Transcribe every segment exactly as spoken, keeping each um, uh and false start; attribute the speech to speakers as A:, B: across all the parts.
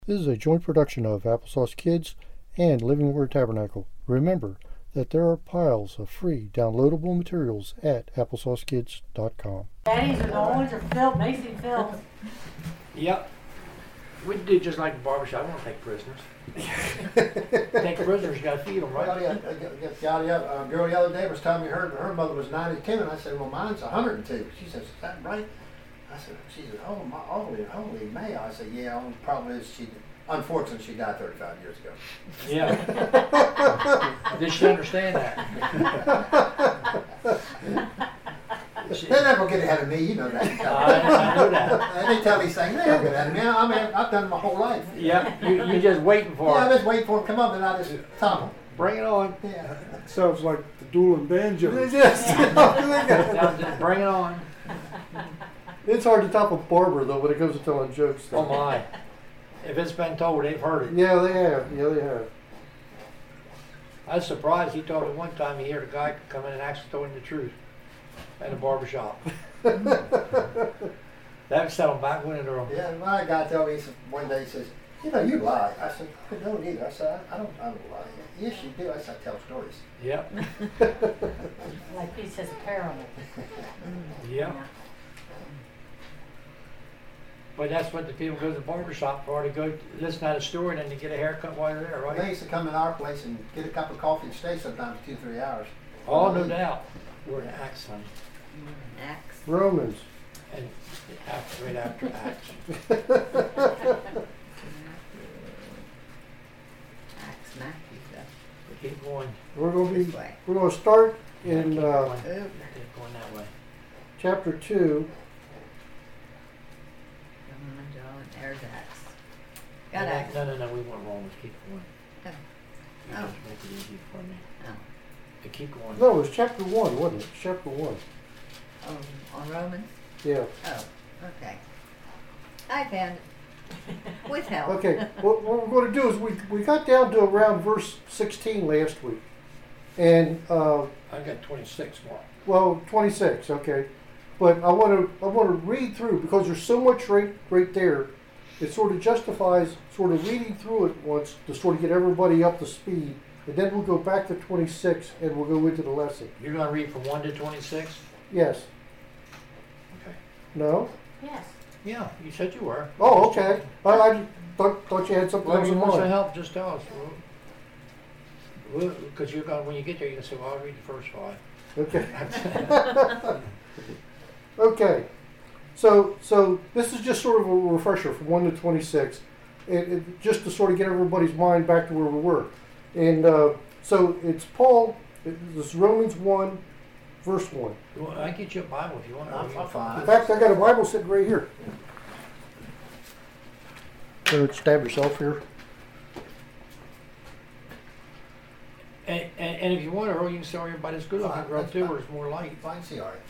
A: This is a joint production of Applesauce Kids and Living Word Tabernacle. Remember that there are piles of free downloadable materials at applesauce kids dot com.
B: Daddies are the ones are filled, Macy filled.
C: Yep. We do just like the barbershop. We don't take prisoners. Take prisoners, you got to feed them, right?
D: Well, yeah, yeah, yeah, a girl the other day was telling me her her mother was ninety-two, and I said, well, mine's one hundred two. She says, is that right? I said, she said, oh, my, holy, holy May. I said, yeah, only problem is she, unfortunately, she died thirty-five years ago.
C: Yeah. Did she understand that?
D: She, they never get ahead of me, you know that.
C: I, I know that.
D: They tell me saying they don't get ahead of me. I mean, I've done it my whole life.
C: Yeah, you, you're just waiting for
D: yeah,
C: it.
D: I just wait for them to come up, and I just top them.
C: Bring it on.
D: Yeah.
E: Sounds like the dueling banjos.
C: Now, just bring it on.
A: It's hard to top a barber, though, when it comes to telling jokes.
C: Oh, my. If it's been told, they've heard it.
A: Yeah, they have. Yeah, they have.
C: I was surprised. He told me one time he heard a guy come in and actually told him the truth at a barbershop. That set him back winning the room.
D: Yeah, my guy told me, he said, one day, he says, you know, you lie. I said, I don't either. I said, I, I don't I don't lie. Yes, you do. I said, I tell stories.
C: Yep.
B: Like he says, a parable.
C: Yep. But that's what the people go to the barbershop for, to go listen to a story and then to get a haircut while they're there, right?
D: They used to come in our place and get a cup of coffee and stay sometimes two, three hours.
C: Oh, no doubt. We're in Acts, son.
F: Acts.
A: Romans.
C: And after, right after Acts.
F: Acts, Matthew, though.
C: We keep going.
A: We're going to be.
F: This way.
A: We're going to start in
C: Keep
A: uh,
C: going.
F: Ooh.
C: Keep going that way.
A: chapter two.
F: There's Acts. Got
C: no,
F: Acts.
C: No, no, no, we want Romans. Keep going.
F: Oh.
C: You
F: Oh.
C: just make it easy for me.
F: Oh.
C: But keep going.
A: No, it was chapter one, wasn't it? Chapter one.
F: Oh, on Romans?
A: Yeah.
F: Oh, okay. I found it. With help.
A: Okay. what, what we're going to do is we we got down to around verse sixteen last week, and uh,
C: I got twenty-six more.
A: well, twenty-six. Okay, but I want to I want to read through because there's so much right right there. It sort of justifies sort of reading through it once to sort of get everybody up to speed, and then we'll go back to twenty-six and we'll go into the lesson.
C: You're going to read from one to twenty-six?
A: Yes.
C: Okay.
A: No?
B: Yes.
C: Yeah, you said you were.
A: Oh, okay. I, I thought, thought you had something
C: Well,
A: else
C: if
A: in
C: you want some
A: mind.
C: help, just tell us. Because you're going, when you get there, you can say, well, I'll read the first five.
A: Okay. Okay. So, so this is just sort of a refresher from one to twenty-six, it, it, just to sort of get everybody's mind back to where we were. And uh, so it's Paul. It, this is Romans one, verse one.
C: Well, I can get you a Bible if you want.
D: I'm, I'm fine.
A: In fact, I got a Bible sitting right here. So stab yourself here.
C: And, and, and if you want, Earl, you can show everybody this good looking
D: Fine,
C: girl
D: that's
C: too,
D: fine.
C: where it's more light.
D: Fine, see, all right.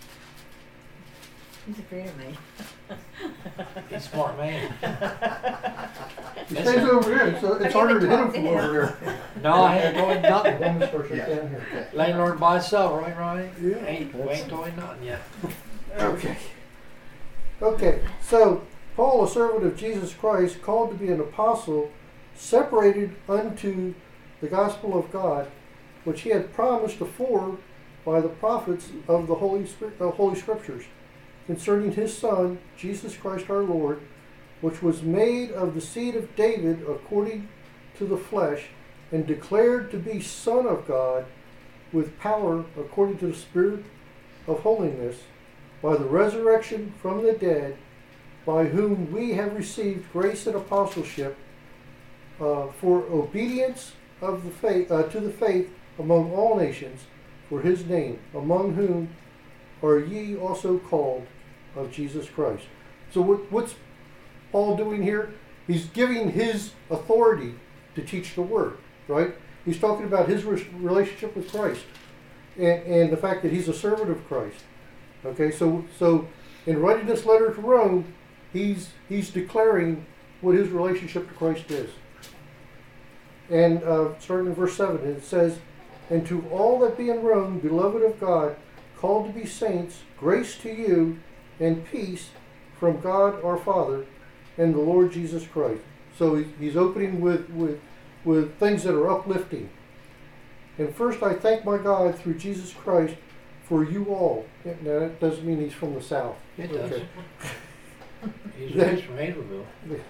F: He's afraid of me.
C: He's a smart man.
A: He stays over here, so it's harder to hit him from over there.
C: No, I ain't doing nothing.
A: Woman's person
D: Yeah.
A: down here.
D: Okay.
C: Landlord by itself, right, Ronnie?
A: Yeah.
C: Ain't, we ain't doing nothing yet.
A: Okay. Okay, so Paul, a servant of Jesus Christ, called to be an apostle, separated unto the gospel of God, which he had promised afore by the prophets of the Holy, uh, Holy Scriptures, concerning his Son, Jesus Christ our Lord, which was made of the seed of David according to the flesh, and declared to be Son of God, with power according to the Spirit of holiness, by the resurrection from the dead, by whom we have received grace and apostleship uh, for obedience of the faith uh, to the faith among all nations, for his name, among whom are ye also called of Jesus Christ. So what, what's Paul doing here? He's giving his authority to teach the word, right? He's talking about his re- relationship with Christ and, and the fact that he's a servant of Christ. Okay, so so in writing this letter to Rome, he's he's declaring what his relationship to Christ is. And uh, starting in verse seven, it says, "And to all that be in Rome, beloved of God, called to be saints, grace to you and peace from God our Father and the Lord Jesus Christ. So he, he's opening with, with, with things that are uplifting. And first I thank my God through Jesus Christ for you all. Now that doesn't mean he's from the South.
C: It does.
A: Okay.
C: He's
A: That-
C: he's from Hazelville.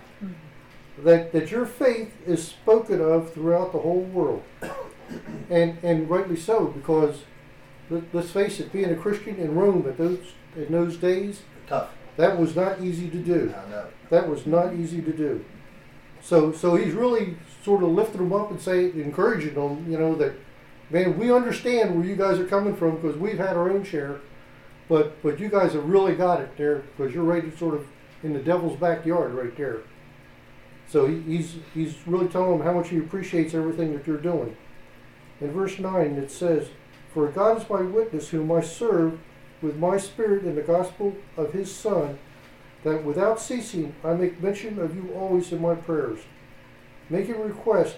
A: That, that your faith is spoken of throughout the whole world. And, and rightly so, because let, let's face it, being a Christian in Rome at those, in those days,
D: Tough.
A: that was not easy to do.
D: I know.
A: That was not easy to do. So, so he's really sort of lifting them up and saying, encouraging them, you know, that, man, we understand where you guys are coming from because we've had our own share, but, but you guys have really got it there because you're right sort of in the devil's backyard right there. So he, he's, he's really telling them how much he appreciates everything that you're doing. In verse nine it says, "For God is my witness whom I serve with my spirit in the gospel of his Son, that without ceasing I make mention of you always in my prayers, making request,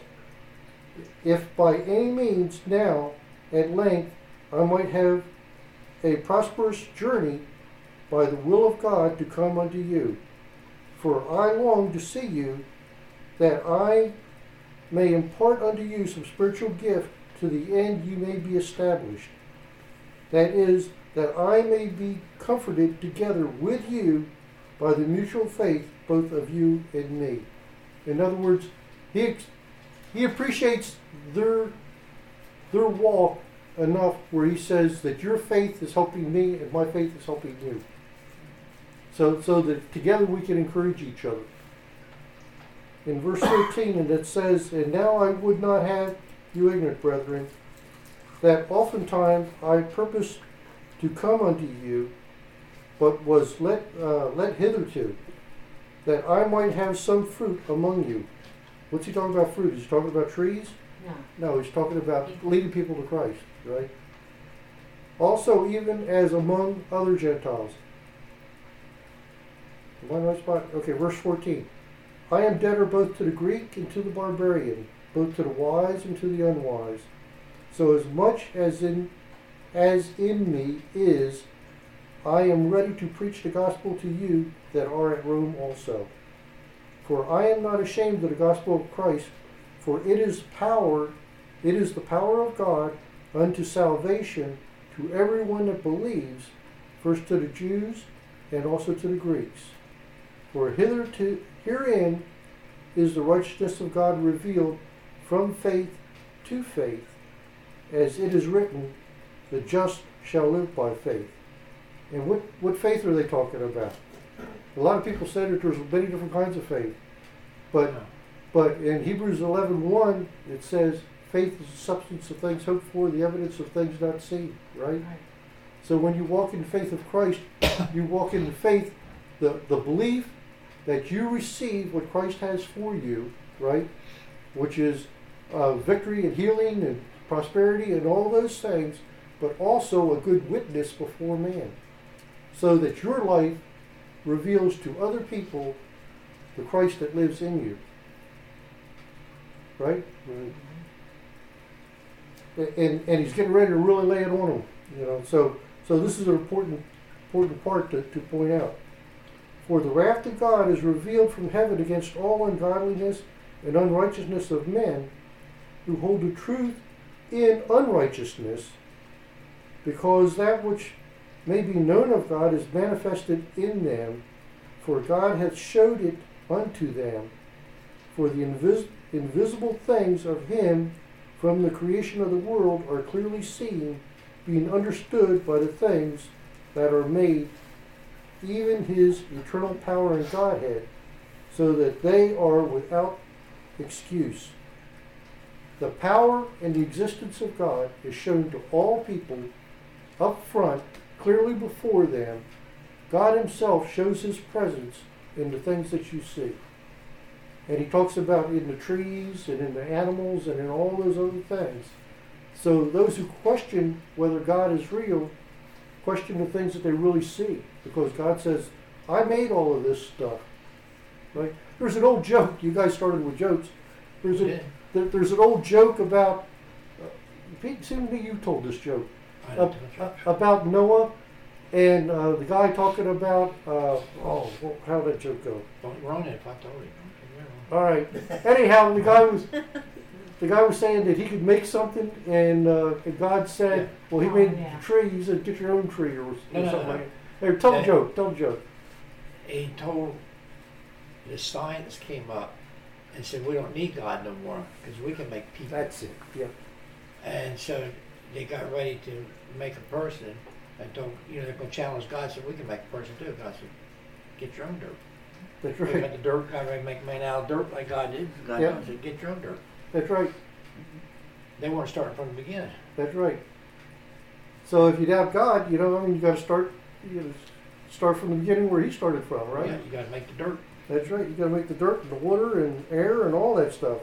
A: if by any means now at length I might have a prosperous journey by the will of God to come unto you. For I long to see you, that I may impart unto you some spiritual gift to the end you may be established. That is, that I may be comforted together with you by the mutual faith both of you and me." In other words, he he appreciates their their walk enough where he says that your faith is helping me and my faith is helping you. So so that together we can encourage each other. In verse thirteen, and it says, "And now I would not have you ignorant, brethren, that oftentimes I purpose to come unto you, but was let uh, let hitherto, that I might have some fruit among you." What's he talking about fruit? Is he talking about trees?
B: No.
A: No, he's talking about leading people to Christ, right? "Also even as among other Gentiles." Am I in the right spot? Okay, verse fourteen. "I am debtor both to the Greek and to the barbarian, both to the wise and to the unwise. So as much as in as in me is, I am ready to preach the gospel to you that are at Rome also. For I am not ashamed of the gospel of Christ, for it is power, it is the power of God unto salvation to everyone that believes, first to the Jews and also to the Greeks. For hitherto herein is the righteousness of God revealed from faith to faith, as it is written, the just shall live by faith." And what, what faith are they talking about? A lot of people say that there's many different kinds of faith. But
C: Yeah.
A: but in Hebrews eleven one, it says, faith is the substance of things hoped for, the evidence of things not seen, right?
B: Right.
A: So when you walk in the faith of Christ, you walk in the faith, the, the belief that you receive what Christ has for you, right? Which is uh, victory and healing and prosperity and all those things, but also a good witness before man. So that your life reveals to other people the Christ that lives in you. Right? And, and he's getting ready to really lay it on them. You know, so so this is an important important part to, to point out. "For the wrath of God is revealed from heaven against all ungodliness and unrighteousness of men, who hold the truth in unrighteousness, because that which may be known of God is manifested in them, for God hath showed it unto them. For the invis- invisible things of him from the creation of the world are clearly seen, being understood by the things that are made, even his eternal power and Godhead, so that they are without excuse. The power and the existence of God is shown to all people up front, clearly before them. God himself shows his presence in the things that you see. And he talks about in the trees and in the animals and in all those other things. So those who question whether God is real, question the things that they really see. Because God says, I made all of this stuff. Right? There's an old joke. You guys started with jokes. There's a,
C: Yeah.
A: there, there's an old joke about, uh, Pete, seemed to me you told this joke.
C: I
A: Uh,
C: don't
A: uh,
C: know.
A: about Noah and uh, the guy talking about, uh, oh, wh- how did that joke go?
C: Don't run it if I told you.
A: All right. Anyhow, the guy was the guy was saying that he could make something, and, uh, and God said,
C: Yeah.
A: "Well, he
B: Oh,
A: made
B: yeah.
A: the tree. He said, get your own tree, or, or
C: No, no,
A: something
C: no.
A: like that." Hey, tell the
C: Yeah.
A: joke. Tell the joke.
C: He told the science came up and said we don't need God no more because we can make people.
A: That's it. Yeah.
C: And so they got ready to make a person and told, you know, they're going to challenge God. Said we can make a person too. God said, get your own dirt.
A: That's
C: We got
A: right.
C: the dirt. God ready to make man out of dirt like God did. God
A: Yeah.
C: said, get your own dirt.
A: That's right.
C: They weren't starting from the beginning.
A: That's right. So if you doubt God, you know, I mean, you got to start. You got to start from the beginning where He started from, right?
C: Yeah, you got to make the dirt.
A: That's right. You got to make the dirt and the water and air and all that stuff.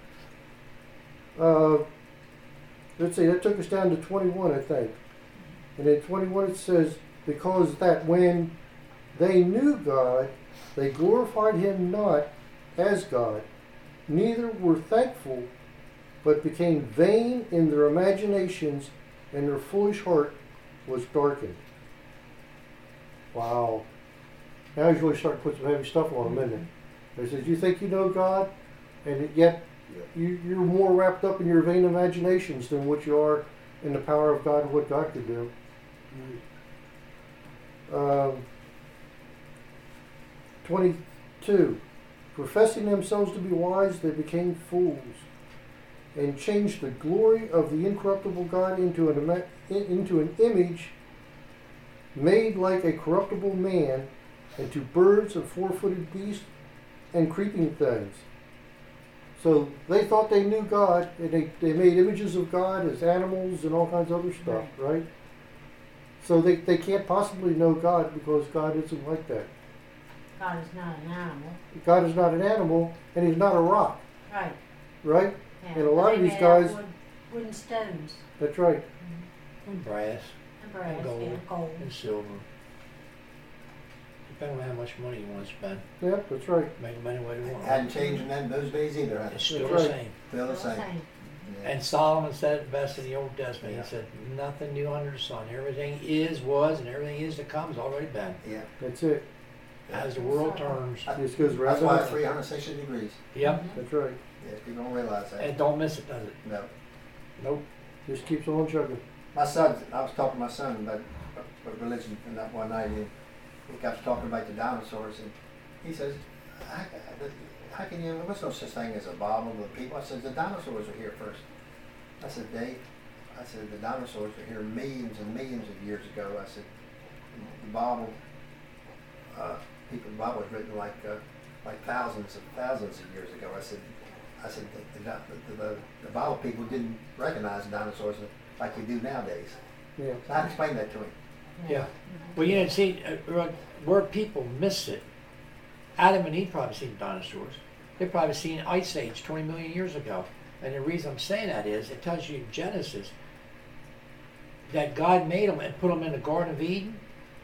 A: Uh, let's see. That took us down to twenty-one, I think. And in twenty-one it says, "Because that when they knew God, they glorified Him not as God, neither were thankful, but became vain in their imaginations, and their foolish heart was darkened." Wow. Now he's really starting to put some heavy stuff on them, isn't he? He says, you think you know God, and yet you, you're more wrapped up in your vain imaginations than what you are in the power of God and what God could do. Um, twenty-two. Professing themselves to be wise, they became fools, and changed the glory of the incorruptible God into an, ima- into an image made like a corruptible man, and to birds and four-footed beasts and creeping things. So they thought they knew God, and they, they made images of God as animals and all kinds of other stuff, right? So they, they can't possibly know God because God isn't like that.
B: God is not an animal.
A: God is not an animal, and He's not a rock,
B: Right.
A: right?
B: Yeah.
A: And a lot
B: They
A: of these
B: made out
A: guys-
B: Wood, wooden stones.
A: That's right.
C: And brass
B: And brass.
C: And gold.
B: Yeah, gold.
C: and silver. Depending on how much money you want to spend.
A: Yeah, that's right.
C: Make the money what you want.
D: Hadn't changed in that- those days either, had
C: It's
D: it?
C: still
A: That's
C: the
A: right.
C: same.
D: Still the
B: Still
D: same. Yeah.
C: And Solomon said it best in the Old Testament.
D: Yeah.
C: He said, nothing new under the sun. Everything is, was, and everything is to come has already been.
D: Yeah.
A: That's it.
C: As the world turns.
A: This goes right
D: That's why
A: on.
D: it's three hundred sixty degrees.
C: Yep.
A: That's right.
D: Yeah, people don't realize that.
C: And don't miss it, does it?
D: No.
C: Nope.
A: Just keeps on chugging.
D: My son, I was talking to my son about, about religion and that one night, and he got to talking about the dinosaurs, and he says, how, how can you, what's no such thing as a Bible with people? I said, the dinosaurs were here first. I said, Dave, I said, the dinosaurs were here millions and millions of years ago. I said, the Bible, uh, people, the Bible was written like, uh, like thousands and thousands of years ago. I said, I said, the, the, the, the, the Bible people didn't recognize dinosaurs like we do nowadays.
A: Yeah.
D: So I had to explain that to him.
C: Yeah. Well, you know, see, uh, where people miss it, Adam and Eve probably seen dinosaurs. They probably seen Ice Age twenty million years ago. And the reason I'm saying that is it tells you in Genesis that God made them and put them in the Garden of Eden.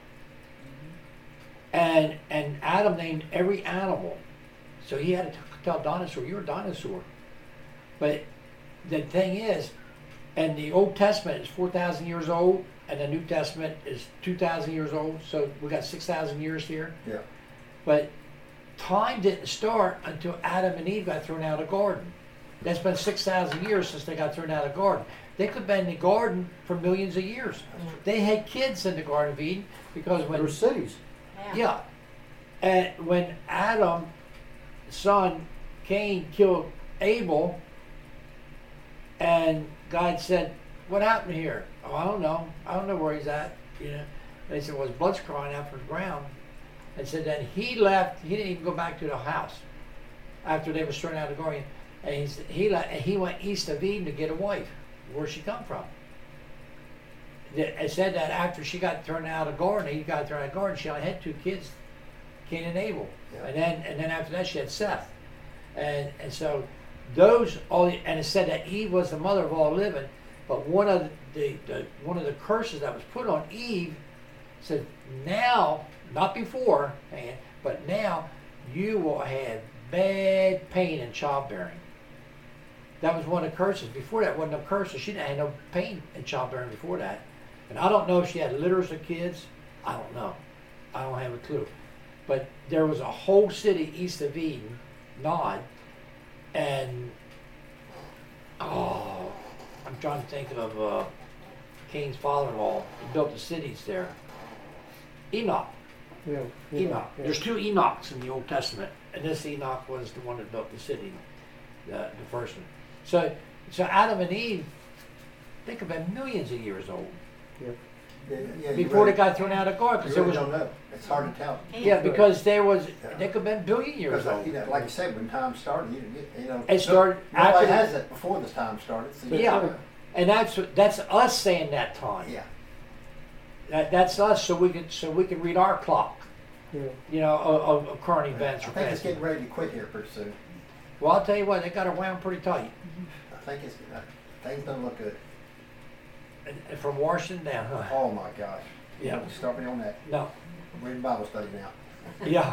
C: And and Adam named every animal. So he had to tell dinosaur, you're a dinosaur. But the thing is, and the Old Testament is four thousand years old, and the New Testament is two thousand years old, so we got six thousand years here.
D: Yeah.
C: But time didn't start until Adam and Eve got thrown out of the garden. That's been six thousand years since they got thrown out of the garden. They could have been in the garden for millions of years. They had kids in the Garden of Eden because
A: There
C: when
A: were cities.
B: Yeah.
C: yeah, and when Adam, son Cain, killed Abel, and God said, "What happened here?" "Oh, I don't know. I don't know where he's at." You know, and they said, "Well, his blood's crying out from the ground." And said then he left. He didn't even go back to the house after they were thrown out of the garden. And he said- he left, and he went east of Eden to get a wife. Where'd she come from? The- It said that after she got thrown out of the garden, he got thrown out of the garden. She only had two kids, Cain and Abel.
D: Yeah.
C: And then and then after that she had Seth. And and so those all and it said that Eve was the mother of all living. But one of the, the one of the curses that was put on Eve said, now, not before, man, but now you will have bad pain in childbearing. That was one of the curses. Before that wasn't no curses. She didn't have no pain in childbearing before that. And I don't know if she had litters of kids. I don't know. I don't have a clue. But there was a whole city east of Eden, Nod, I'm trying to think of uh, Cain's father-in-law. He built the cities there. Enoch.
A: Yeah. yeah,
C: Enoch.
A: yeah.
C: There's two Enochs in the Old Testament, and this Enoch was the one that built the city, the, the first one. So, so Adam and Eve, they could have been millions of years old
D: Yeah, yeah, you
C: before
D: really,
C: they got thrown out of the garden.
D: you
C: Because there
D: really
C: was,
D: don't know. It's hard to tell.
C: yeah, because there was,
D: Yeah.
C: they could have been billion years
D: Because, like,
C: old.
D: you know, like you said, when time started, you, you know,
C: It started
D: no- nobody
C: after the-
D: has it before this time started. So you
C: Yeah.
D: don't know.
C: And that's what- that's us saying that time.
D: Yeah.
C: That, that's us, so we can so we can read our clock.
A: Yeah.
C: You know, of, of current events
D: I
C: or
D: think it's
C: past.
D: getting ready to quit here pretty soon.
C: Well, I'll tell you what, they got it wound pretty tight.
D: I think it's, uh, things don't look good.
C: And, and from Washington down, huh?
D: Oh my gosh.
C: Yeah.
D: Don't start me on that.
C: No.
D: I'm reading Bible study now.
C: Yeah.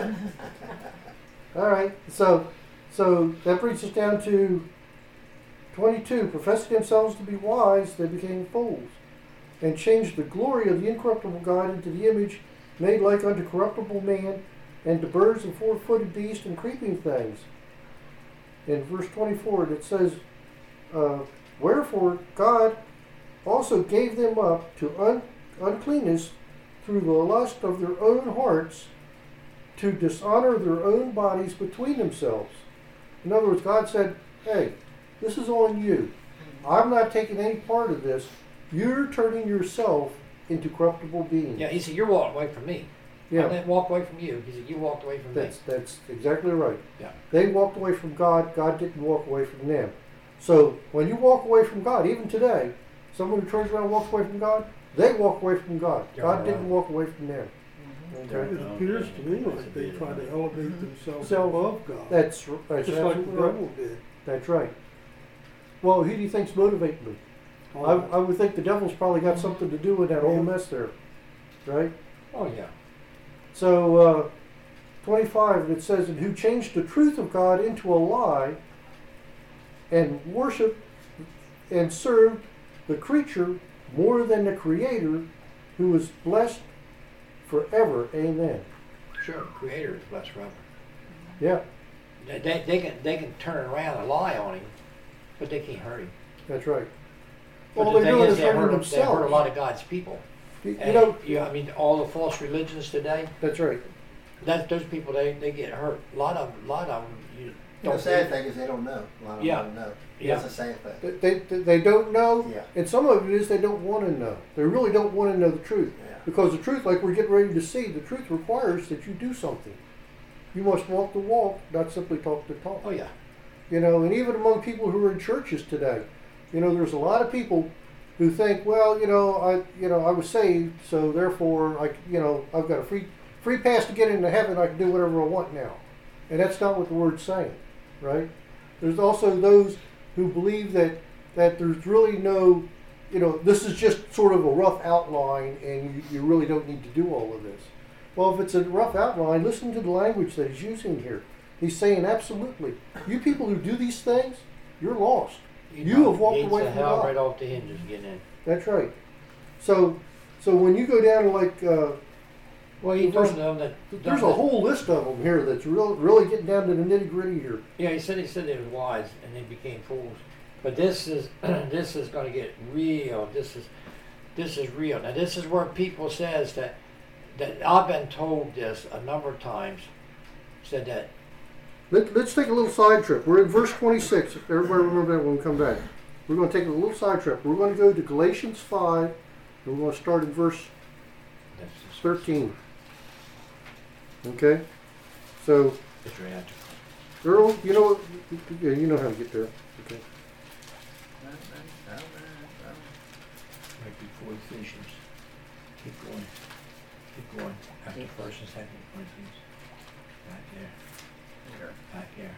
A: All right. So, so that brings us down to twenty-two. Professing themselves to be wise, they became fools, and changed the glory of the incorruptible God into the image made like unto corruptible man, and to birds and four-footed beasts and creeping things. In verse twenty-four, it says, uh, "Wherefore God also gave them up to un- uncleanness through the lust of their own hearts, to dishonor their own bodies between themselves." In other words, God said, "Hey, this is on you. I'm not taking any part of this. You're turning yourself into corruptible beings."
C: Yeah, he said, you're walking away from me. I
A: Yeah,
C: didn't walk away from you. He said, you walked away from
A: that's
C: me.
A: that's exactly right.
C: Yeah.
A: They walked away from God. God didn't walk away from them. So when you walk away from God, even today, someone who turns around and walks away from God, they walk away from God.
C: You're
A: God
C: right.
A: didn't walk away from them.
E: It
A: Okay?
E: appears to me like they try to elevate themselves
A: So,
E: above God,
A: That's r- that's
E: just like the
A: absolutely right.
E: devil did.
A: That's right. Well, who do you think's motivating them? I, I would think the devil's probably got something to do with that whole mess there, right?
C: Oh, yeah.
A: So, uh, twenty-five, it says, "And who changed the truth of God into a lie, and worshiped and served the creature more than the Creator, who is blessed forever." Amen.
C: Sure, Creator is blessed forever.
A: Yeah,
C: They, they, they can they can turn around and lie on him, but they can't hurt him.
A: that's right.
C: But
A: Well,
C: the
A: they're
C: thing
A: doing
C: is,
A: is
C: they
A: hurting
C: hurt, they hurt a
A: themselves.
C: lot of God's people.
A: You, you
C: And,
A: know,
C: you know, I mean, all the false religions today,
A: that's right.
C: that those people, they, they get hurt. A lot of a lot of them, you
D: The
C: don't
D: sad
C: believe-
D: thing is they don't know. A lot of
C: Yeah.
D: them don't know.
C: Yeah.
D: That's the sad thing.
A: They, they, they don't know,
D: Yeah.
A: and some of it is they don't want to know. They really don't want to know the truth.
D: Yeah.
A: Because the truth, like we're getting ready to see, the truth requires that you do something. You must walk the walk, not simply talk the talk.
C: Oh yeah,
A: You know, and even among people who are in churches today, you know, there's a lot of people who think, well, you know, I, you know, I was saved, so therefore, I, you know, I've got a free, free pass to get into heaven. I can do whatever I want now, and that's not what the word's saying, right? There's also those who believe that that there's really no, you know, this is just sort of a rough outline, and you, you really don't need to do all of this. Well, if it's a rough outline, listen to the language that he's using here. He's saying, absolutely, you people who do these things, you're lost. You
C: know,
A: have walked
C: gates
A: away
C: of
A: from
C: hell
A: God.
C: right off the hinges getting in.
A: That's right. So, so when you go down to like, uh,
C: Well, he
A: There's-
C: told them that
A: there's a whole list of them here that's real, really getting down to the nitty gritty here.
C: Yeah, he said he said they was wise and they became fools. But this is this is going to get real. This is this is real. Now this is where people says that that I've been told this a number of times. Said that
A: Let, let's take a little side trip. We're in verse twenty-six. If everybody remember that when we come back. We're going to take a little side trip. We're going to go to Galatians five, and we're going to start in verse
C: this is
A: thirteen. Okay? So,
C: it's right after.
A: Earl, you know, yeah, you know how to get there. Okay.
C: Right before Ephesians. Keep going. Keep going. After first and second Corinthians. Back there. Back there.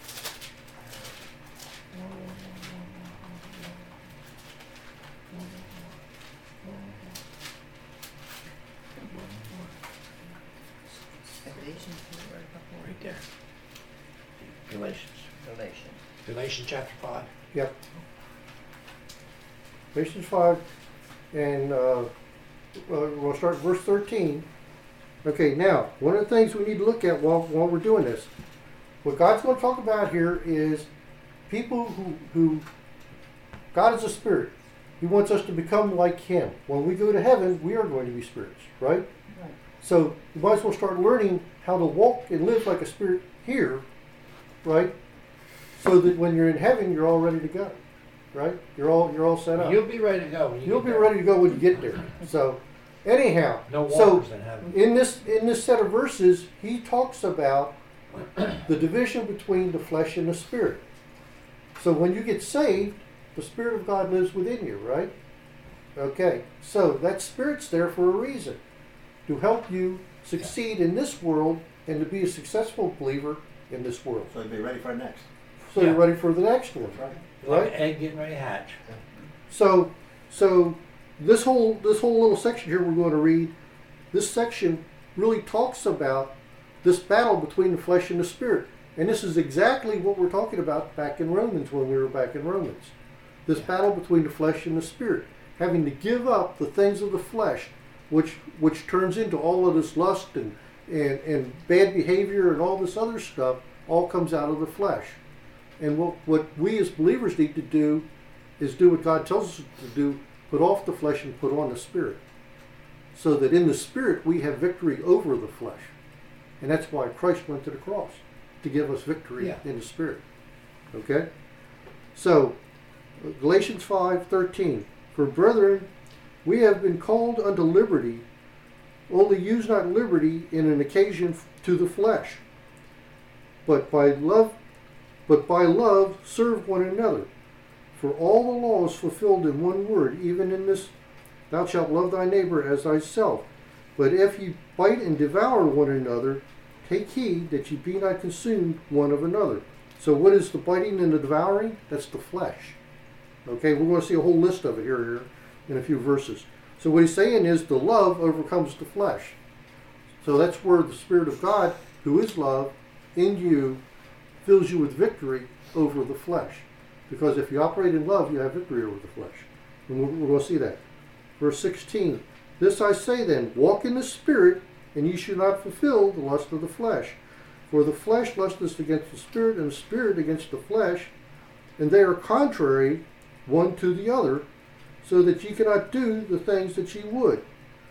C: More, more, more, more, more, more, more, more, more, more, more, more, more.
F: Galatians, we were before.
C: Right there. Galatians.
F: Galatians.
C: Galatians chapter five.
A: Yep. Galatians five, and uh, we'll start at verse thirteen. Okay, now, one of the things we need to look at while, while we're doing this, what God's going to talk about here is people who, who God is a spirit. He wants us to become like him. When we go to heaven, we are going to be spirits, right?
B: Right.
A: So you might as well start learning how to walk and live like a spirit here, right? So that when you're in heaven, you're all ready to go, right? You're all you're all set up.
C: You'll be ready to go when you
A: You'll
C: get
A: be
C: there.
A: ready to go when you get there. So anyhow,
C: No
A: so
C: walkers in heaven.
A: in this in this set of verses, he talks about the division between the flesh and the spirit. So when you get saved, the Spirit of God lives within you, right? Okay, so that Spirit's there for a reason, to help you succeed in this world and to be a successful believer in this world.
D: So you'd be ready for next.
A: So
C: Yeah.
A: you're ready for the next one,
D: That's right.
C: Like
A: right?
C: an egg getting ready to hatch.
A: So, so this whole this whole little section here we're going to read, this section really talks about this battle between the flesh and the spirit, and this is exactly what we're talking about back in Romans when we were back in Romans. This battle between the flesh and the spirit, having to give up the things of the flesh, which which turns into all of this lust and and, and bad behavior and all this other stuff, all comes out of the flesh. And what what we as believers need to do is do what God tells us to do, put off the flesh and put on the spirit. So that in the spirit we have victory over the flesh. And that's why Christ went to the cross, to give us victory
C: Yeah.
A: in the spirit. Okay? So, Galatians five thirteen. For brethren, we have been called unto liberty, only use not liberty in an occasion to the flesh, but by love but by love serve one another. For all the law is fulfilled in one word, even in this, thou shalt love thy neighbor as thyself. But if ye bite and devour one another, take heed that ye be not consumed one of another. So what is the biting and the devouring? That's the flesh. Okay, we're going to see a whole list of it here, here in a few verses. So what he's saying is the love overcomes the flesh. So that's where the Spirit of God, who is love, in you, fills you with victory over the flesh. Because if you operate in love, you have victory over the flesh. And we're, we're going to see that. Verse sixteen. This I say then, walk in the Spirit, and ye shall not fulfill the lust of the flesh. For the flesh lusteth against the Spirit, and the Spirit against the flesh, and they are contrary one to the other, so that ye cannot do the things that ye would.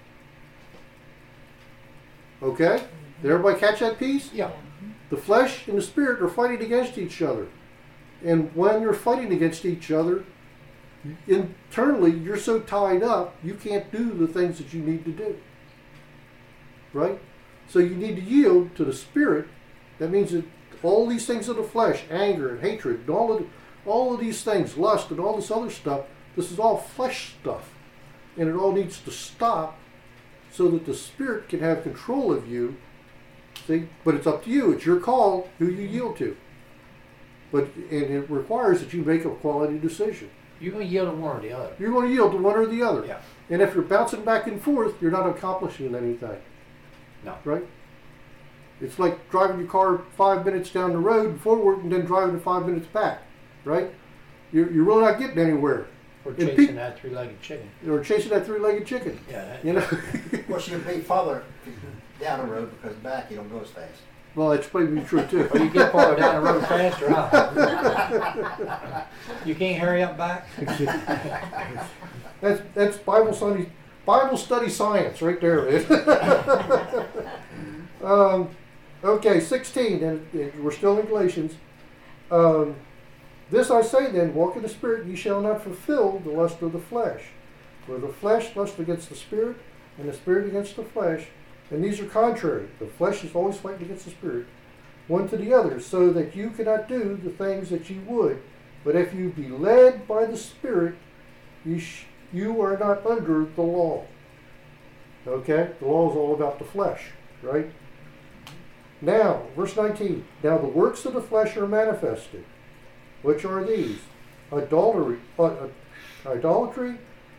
A: Okay? Did everybody catch that piece?
C: Yeah.
A: The flesh and the spirit are fighting against each other. And when you're fighting against each other, internally you're so tied up, you can't do the things that you need to do. Right? So you need to yield to the spirit. That means that all these things of the flesh, anger and hatred, and all of, all of these things, lust and all this other stuff, this is all flesh stuff. And it all needs to stop so that the spirit can have control of you. See? But it's up to you. It's your call who you yield to. But and it requires that you make a quality decision.
C: You're going to yield to one or the other.
A: You're going to yield to one or the other.
C: Yeah.
A: And if you're bouncing back and forth, you're not accomplishing anything.
C: No.
A: Right? It's like driving your car five minutes down the road forward and then driving it five minutes back. Right? You're, you're really not getting anywhere.
C: Or
A: And
C: chasing
A: pe-
C: that three-legged chicken.
A: Or chasing that three-legged chicken.
C: Yeah. That,
A: You know?
D: Of course, you can be farther down the road because back you don't go as fast.
A: Well, that's probably true too.
C: Or you get farther down the road faster, huh? You can't hurry up back?
A: That's that's Bible study, Bible study science right there. It is. um, okay, sixteen, and, and we're still in Galatians. Um, this I say then, walk in the Spirit, ye shall not fulfill the lust of the flesh. For the flesh lusts against the Spirit, and the Spirit against the flesh, and these are contrary. The flesh is always fighting against the Spirit, one to the other, so that you cannot do the things that you would. But if you be led by the Spirit, you sh- you are not under the law. Okay? The law is all about the flesh, right? Now, verse nineteen. Now the works of the flesh are manifested. Which are these? Adultery, uh, uh, idolatry,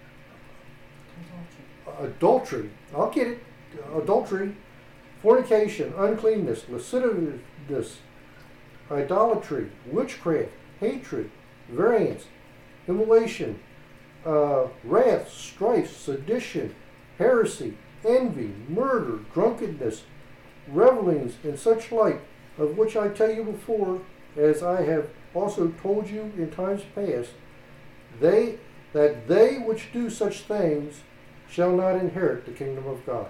A: adultery, I'll get it, adultery, fornication, uncleanness, lasciviousness, idolatry, witchcraft, hatred, variance, immolation, uh, wrath, strife, sedition, heresy, envy, murder, drunkenness, revelings, and such like, of which I tell you before, as I have also told you in times past, they that they which do such things shall not inherit the kingdom of God.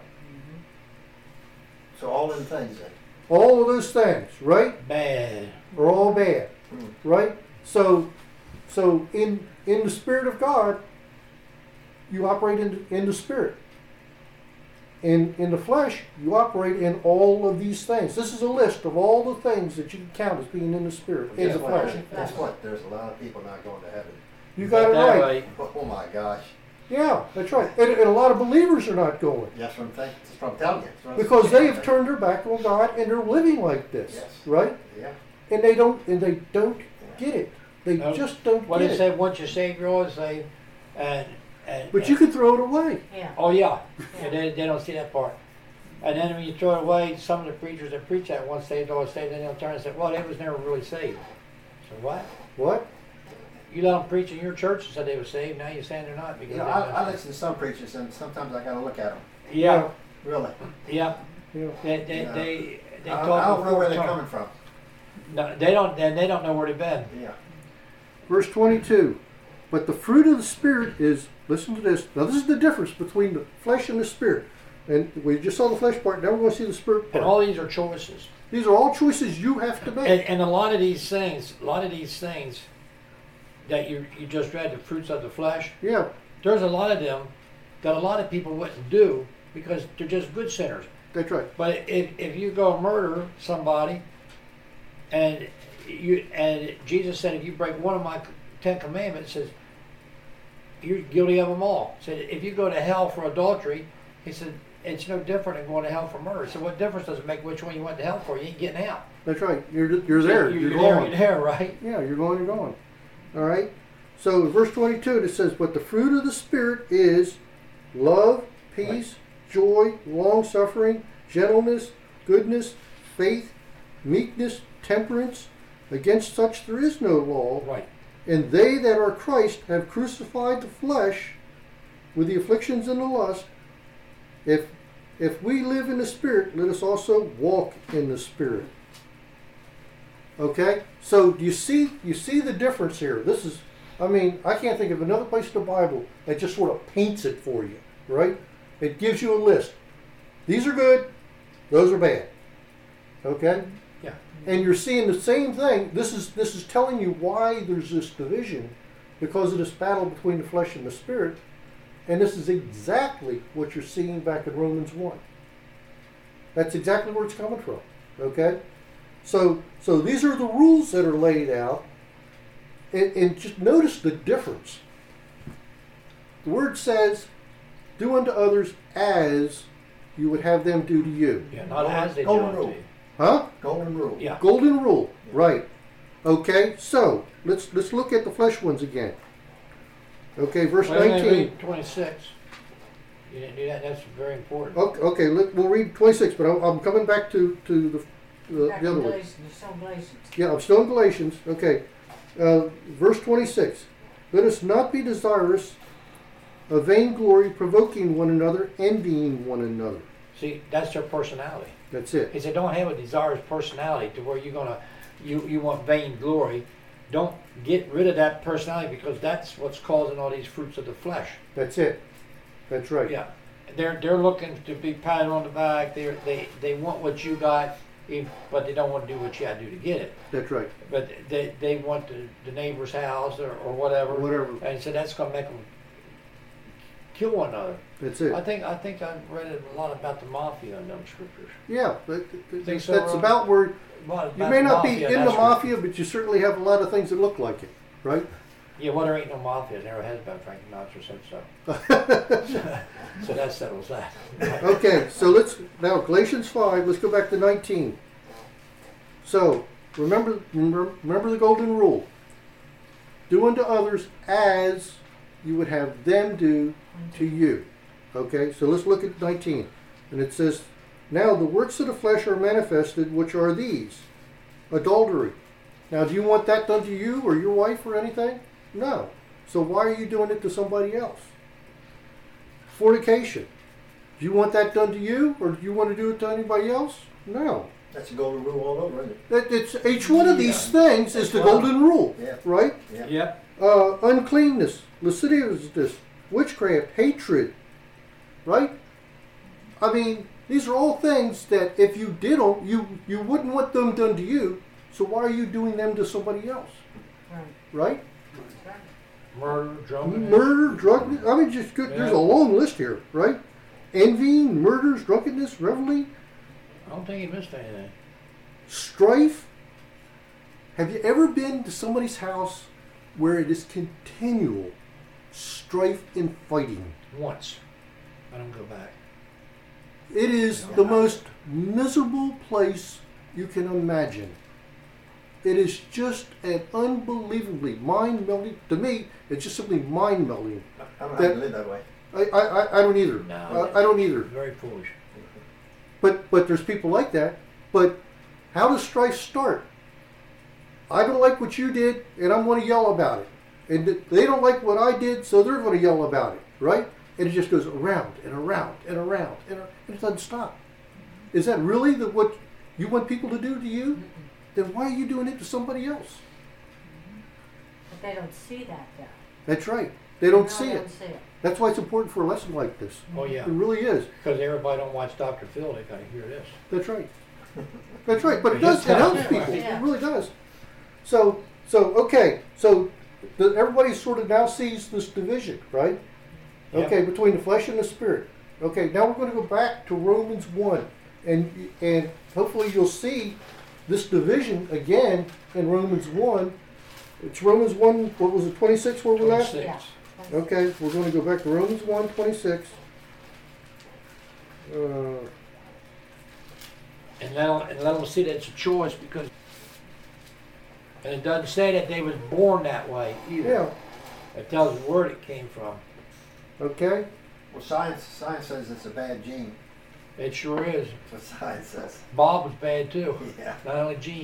D: So all them things then.
A: All of those things, right,
C: Bad.
A: are all bad,
D: Hmm.
A: right? So, so in in the Spirit of God, you operate in in the Spirit. In in the flesh, you operate in all of these things. This is a list of all the things that you can count as being in the Spirit, in
D: Guess
A: the
D: what?
A: flesh.
D: Guess what? There's a lot of people not going to heaven.
A: You got it
C: that
A: right.
D: Oh my gosh.
A: Yeah, that's right. And, and a lot of believers are not going
D: That's what I'm thinking. That's what I'm telling you. That's what I'm
A: because they
D: saying.
A: have turned their back on God and they're living like this,
D: Yes.
A: right?
D: Yeah.
A: And they don't and they don't get it. They
C: No.
A: just don't
C: What
A: get
C: it
A: it.
C: said, once you're saved, you're always saved. And, and,
A: But you can throw it away.
B: Yeah.
C: Oh yeah, yeah they, they don't see that part. And then when you throw it away, some of the preachers that preach that once saved, always saved, then they'll turn and say, well, they was never really saved. So what?
A: What?
C: You let them preach in your church and said they were saved, now you're saying they're not. Because
D: You know,
C: they're
D: I,
C: not
D: I
C: saved.
D: listen to some preachers and sometimes I got to look at them.
C: Yeah,
D: Really.
C: yeah.
A: Yeah.
C: They, they,
D: Yeah.
C: they, they
D: I,
C: talk
D: I don't know
C: before
D: where they're
C: tongue.
D: coming from.
C: No, they don't, and they don't know where they've been.
D: Yeah.
A: Verse twenty-two. But the fruit of the Spirit is, listen to this. Now, this is the difference between the flesh and the Spirit. And we just saw the flesh part, now we're going to see the Spirit
C: And
A: part.
C: all these are choices.
A: These are all choices you have to make.
C: And, and a lot of these things, a lot of these things that you, you just read, the fruits of the flesh,
A: Yeah,
C: there's a lot of them that a lot of people wouldn't do because they're just good sinners.
A: that's right.
C: But if, if you go murder somebody, and you and Jesus said if you break one of my Ten Commandments, says you're guilty of them all. Said if you go to hell for adultery, he said it's no different than going to hell for murder. So what difference does it make which one you went to hell for? You ain't getting out.
A: That's right. You're, you're there.
C: You're,
A: You're,
C: you're there.
A: going.
C: You're there, right?
A: Yeah, you're going, you're going. All right? So in verse twenty-two, it says, but the fruit of the Spirit is love, peace, joy, long-suffering, gentleness, goodness, faith, meekness, temperance. Against such there is no law.
C: Right.
A: And they that are Christ have crucified the flesh with the afflictions and the lust. If if we live in the Spirit, let us also walk in the Spirit. Okay? So you see you see the difference here. This is I mean, I can't think of another place in the Bible that just sort of paints it for you, right? It gives you a list. These are good, those are bad. Okay?
C: Yeah.
A: And you're seeing the same thing. This is this is telling you why there's this division because of this battle between the flesh and the spirit. And this is exactly what you're seeing back in Romans one. That's exactly where it's coming from. Okay? So so these are the rules that are laid out. And, and just notice the difference. The word says, do unto others as you would have them do to you.
C: Yeah. Not as they do
D: Golden
C: it to
D: rule.
C: you.
A: Huh?
D: Golden rule.
C: Yeah.
A: Golden rule, right? Okay, so let's let's look at the flesh ones again. Okay, verse
C: Well, let me
A: nineteen.
C: read twenty-six. You didn't do that. That's very important.
A: Okay, okay let, we'll read twenty-six, but I'm, I'm coming back to to the the,
B: Back
A: the
B: to
A: other one.
B: Galatians, it's on Galatians.
A: Yeah, I'm still in Galatians. Okay, uh, verse twenty-six. Let us not be desirous of vainglory, provoking one another, envying one another.
C: See, that's their personality.
A: That's it.
C: He said, don't have a desirous personality to where you're gonna, you you want vain glory. Don't get rid of that personality because that's what's causing all these fruits of the flesh.
A: That's it. That's right.
C: Yeah, they're they're looking to be patted on the back. They they they want what you got, if- but they don't want to do what you got to do to get it.
A: That's right.
C: But they they want the, the neighbor's house or, or whatever.
A: Whatever.
C: And so that's gonna make them kill one another.
A: That's it.
C: I think I think I've read a lot about the mafia in them scriptures.
A: Yeah, but
C: Think so,
A: that's
C: Ron?
A: about where
C: A lot
A: you
C: about
A: may
C: the
A: not be
C: mafia,
A: in the
C: that's where-
A: mafia, but you certainly have a lot of things that look like it, right?
C: Yeah, well, there ain't no mafia. There never has been. Frank Sinatra said so. So that settles that.
A: Okay, so let's now Galatians five. Let's go back to nineteen. So remember, remember, remember the golden rule: do unto others as you would have them do to you. Okay, so let's look at nineteen, and it says, "Now the works of the flesh are manifested, which are these: adultery." Now, do you want that done to you or your wife or anything? No. So why are you doing it to somebody else? Fornication. Do you want that done to you or do you want to do it to anybody else? No.
D: That's the golden rule all over, isn't it?
A: That it's each one of these things is the
D: That's right.
A: golden rule,
D: Yeah.
A: right?
D: Yeah.
C: Yep.
A: Uh, uncleanness, lasciviousness, witchcraft, hatred, right? I mean, these are all things that if you did them, you you wouldn't want them done to you. So why are you doing them to somebody else,
B: Right.
A: right?
B: That's right.
C: Murder, drunkenness.
A: Murder, drug. I mean, just good. There's a
C: Yeah.
A: long list here, right? Envying, murders, drunkenness, reveling,
C: I don't think he missed anything.
A: strife. Have you ever been to somebody's house where it is continual strife and fighting?
C: Once. I don't go back.
A: It is the most miserable place you can imagine. It is just an unbelievably mind-melting, to me, it's just simply mind-melting.
D: I don't
A: That-
D: have to live that way.
A: I, I, I- I don't either.
C: No.
A: I, I don't either.
C: Very foolish.
A: But, but there's people like that. But how does strife start? I don't like what you did, and I'm going to yell about it. And th- they don't like what I did, so they're going to yell about it, right? And it just goes around and around and around, and, ar- and it doesn't stop. Is that really the, what you want people to do to you? Then why are you doing it to somebody else?
B: But they don't see that though.
A: That's right. They don't
B: No,
A: see
B: they
A: it.
B: don't see it.
A: That's why it's important for a lesson like this.
C: Oh, yeah.
A: It really is.
C: Because everybody don't watch Doctor Phil, they gotta hear this.
A: That's right. That's right. But it
C: It
A: does.
C: is
A: It helps
C: tough.
A: people.
B: Yeah.
A: It really does. So, so okay. So, the, everybody sort of now sees this division, right?
C: Yep.
A: Okay, between the flesh and the spirit. Okay, now we're going to go back to Romans one, and and hopefully you'll see this division again in Romans one. It's Romans one. What was it? twenty-six. Where we're at?
C: twenty-six.
B: Yeah. That's-
A: Okay, we're going to go back to Romans one, twenty-six. Uh,
C: And let them, and let them see that it's a choice because, and it doesn't say that they was born that way either.
A: yeah.
C: It tells where it came from.
A: Okay.
D: Well, science science says it's a bad gene.
C: It sure is.
D: That's what science says.
C: Bob was bad too.
D: Yeah.
C: Not only Gene.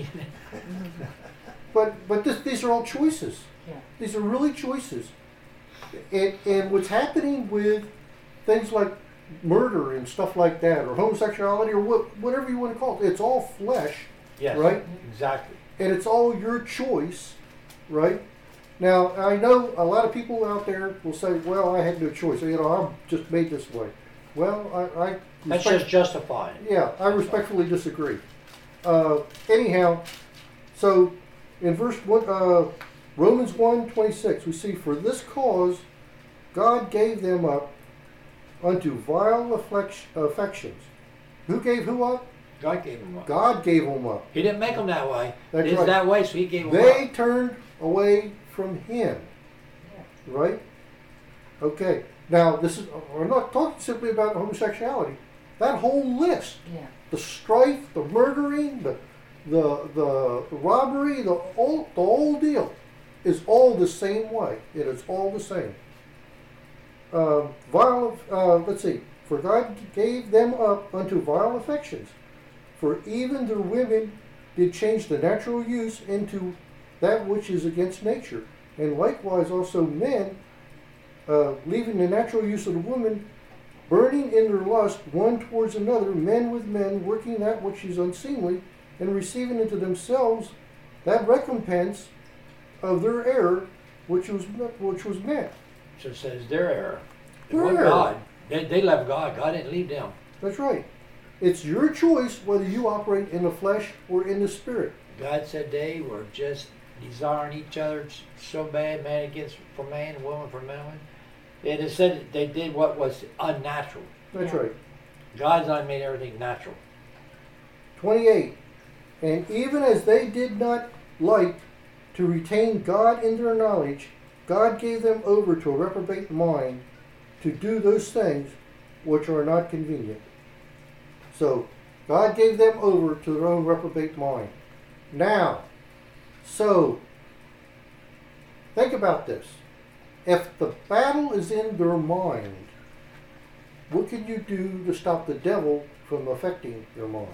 A: But but this, these are all choices.
B: Yeah.
A: These are really choices. And and what's happening with things like murder and stuff like that, or homosexuality, or what, whatever you want to call it, it's all flesh,
C: Yes.
A: right?
C: Exactly.
A: And it's all your choice, right? Now I know a lot of people out there will say, "Well, I had no choice. You know, I'm just made this way." Well, I, I
C: That's
A: respect-
C: just justifying.
A: yeah, I respectfully disagree. Uh, anyhow, so in verse one, uh, Romans one twenty six, we see, "For this cause God gave them up unto vile afflection, affections." Who gave who up?
C: God gave him one.
A: God gave them up.
C: He didn't make them that way.
A: That's
C: it's
A: right.
C: that way, so he gave them
A: They
C: up.
A: turned away from Him.
B: Yeah.
A: Right? Okay. Now, this is, we're not talking simply about homosexuality. That whole list,
B: Yeah.
A: the strife, the murdering, the the the robbery, the whole the whole deal, is all the same way. It is all the same. Um, vile. Uh, let's see. For God gave them up unto vile affections, for even their women did change the natural use into that which is against nature, and likewise also men, uh, leaving the natural use of the woman, burning in their lust one towards another, men with men, working that which is unseemly, and receiving into themselves that recompense of their error, which was which was meant.
C: So it says their error. It
A: Their
C: wasn't
A: error.
C: God. They, they left God. God didn't leave them.
A: That's right. It's your choice whether you operate in the flesh or in the spirit.
C: God said they were just desiring each other so bad, man against for man, woman for man. And it said that they did what was unnatural.
A: That's
B: Yeah.
A: right.
C: God's not made everything natural.
A: twenty-eight. And even as they did not like to retain God in their knowledge, God gave them over to a reprobate mind to do those things which are not convenient. So, God gave them over to their own reprobate mind. Now, so, think about this. If the battle is in their mind, what can you do to stop the devil from affecting your mind?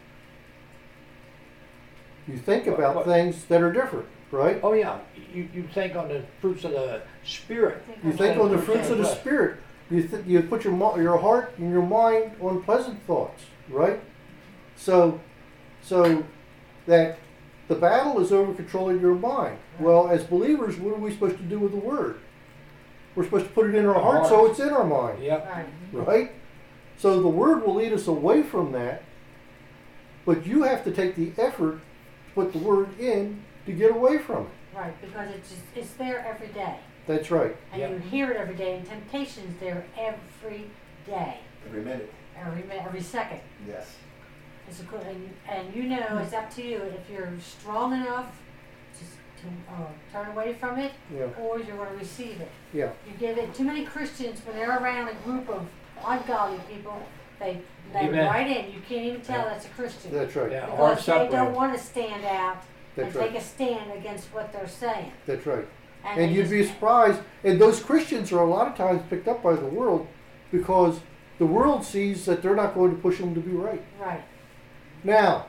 A: You think
C: What-
A: about
C: what-
A: things that are different, right?
C: Oh yeah, you, you think on the fruits of the spirit.
A: You think on the fruits of the Spirit. You th- you put your mo- your heart and your mind on pleasant thoughts, right? So, So that the battle is over controlling your mind. Well, as believers, what are we supposed to do with the word? We're supposed to put it in our heart so it's in our mind,
C: Yep.
B: Right.
A: right? So the word will lead us away from that, but you have to take the effort to put the word in to get away from it.
B: Right, because it's just, it's there every day.
A: That's right.
B: And
C: Yep.
B: you hear it every day, and temptation's there every day,
D: Every minute.
B: every mi- every second.
D: Yes.
B: It's a good, and, and you know, it's up to you if you're strong enough to, to uh, turn away from it,
A: Yeah.
B: or you're going to receive it.
A: Yeah.
B: You give it. Too many Christians, when they're around a group of ungodly people, they they
C: Amen.
B: right in. You can't even tell
C: Yeah.
B: that's a Christian.
A: That's right.
C: Yeah, hard
B: Because they don't
C: separated.
B: want to stand out
A: That's
B: and
A: right.
B: take a stand against what they're saying.
A: That's right.
B: And,
A: And
B: they
A: you'd
B: just-
A: be surprised. And those Christians are a lot of times picked up by the world because the world sees that they're not going to push them to be right.
B: Right.
A: Now,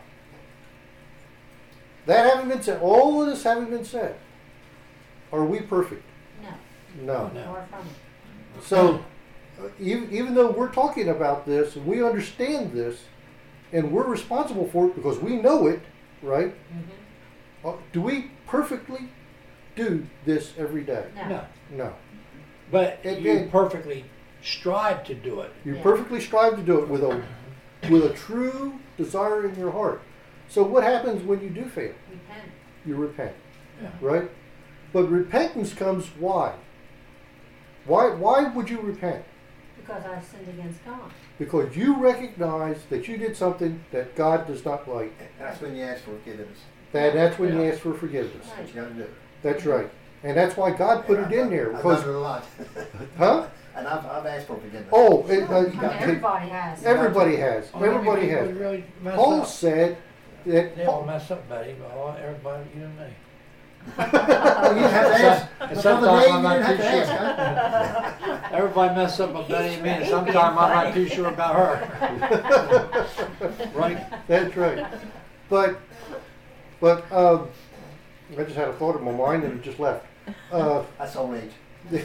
A: that having been said, all of this having been said, are we perfect?
B: No.
A: No.
C: No.
B: Far from it.
A: So, uh, even, even though we're talking about this and we understand this and we're responsible for it because we know it, right?
B: Mm-hmm.
A: Uh, do we perfectly do this every day?
B: No.
C: No.
A: No.
C: But
A: It-
C: you
A: it-
C: perfectly strive to do it.
A: You
B: Yeah.
A: perfectly strive to do it with a with a true desire in your heart. So what happens when you do fail?
B: Repent.
A: You repent,
C: Yeah.
A: right? But repentance comes why? Why why would you repent?
B: Because I've sinned against God.
A: Because you recognize that you did something that God does not like.
D: That's when you ask for forgiveness.
A: That that's when you
C: Yeah.
A: ask for forgiveness.
B: Right.
D: That's what you gotta do.
A: That's right. And that's why God put it in there.
D: I've
A: Because
D: done it a lot.
A: huh?
D: And I've, I've asked for forgiveness.
A: Oh, it, uh,
B: I mean, everybody has.
A: everybody has.
C: Oh,
A: Everybody
C: anybody
A: has.
C: would really mess
A: Paul
C: up.
A: said that
C: They all mess up, buddy, but all, everybody, you and me.
D: Oh, you didn't have to ask.
C: And
D: Another
C: sometimes
D: name,
C: I'm
D: you
C: not
D: didn't have
C: too
D: to
C: sure.
D: ask, huh?
C: Everybody mess up but Betty and me, and
F: He's
C: sometimes
F: being
C: I'm not
F: funny.
C: too sure about her. Right?
A: That's right. But, but um, I just had a thought in my mind and it just left. Uh,
D: That's old age.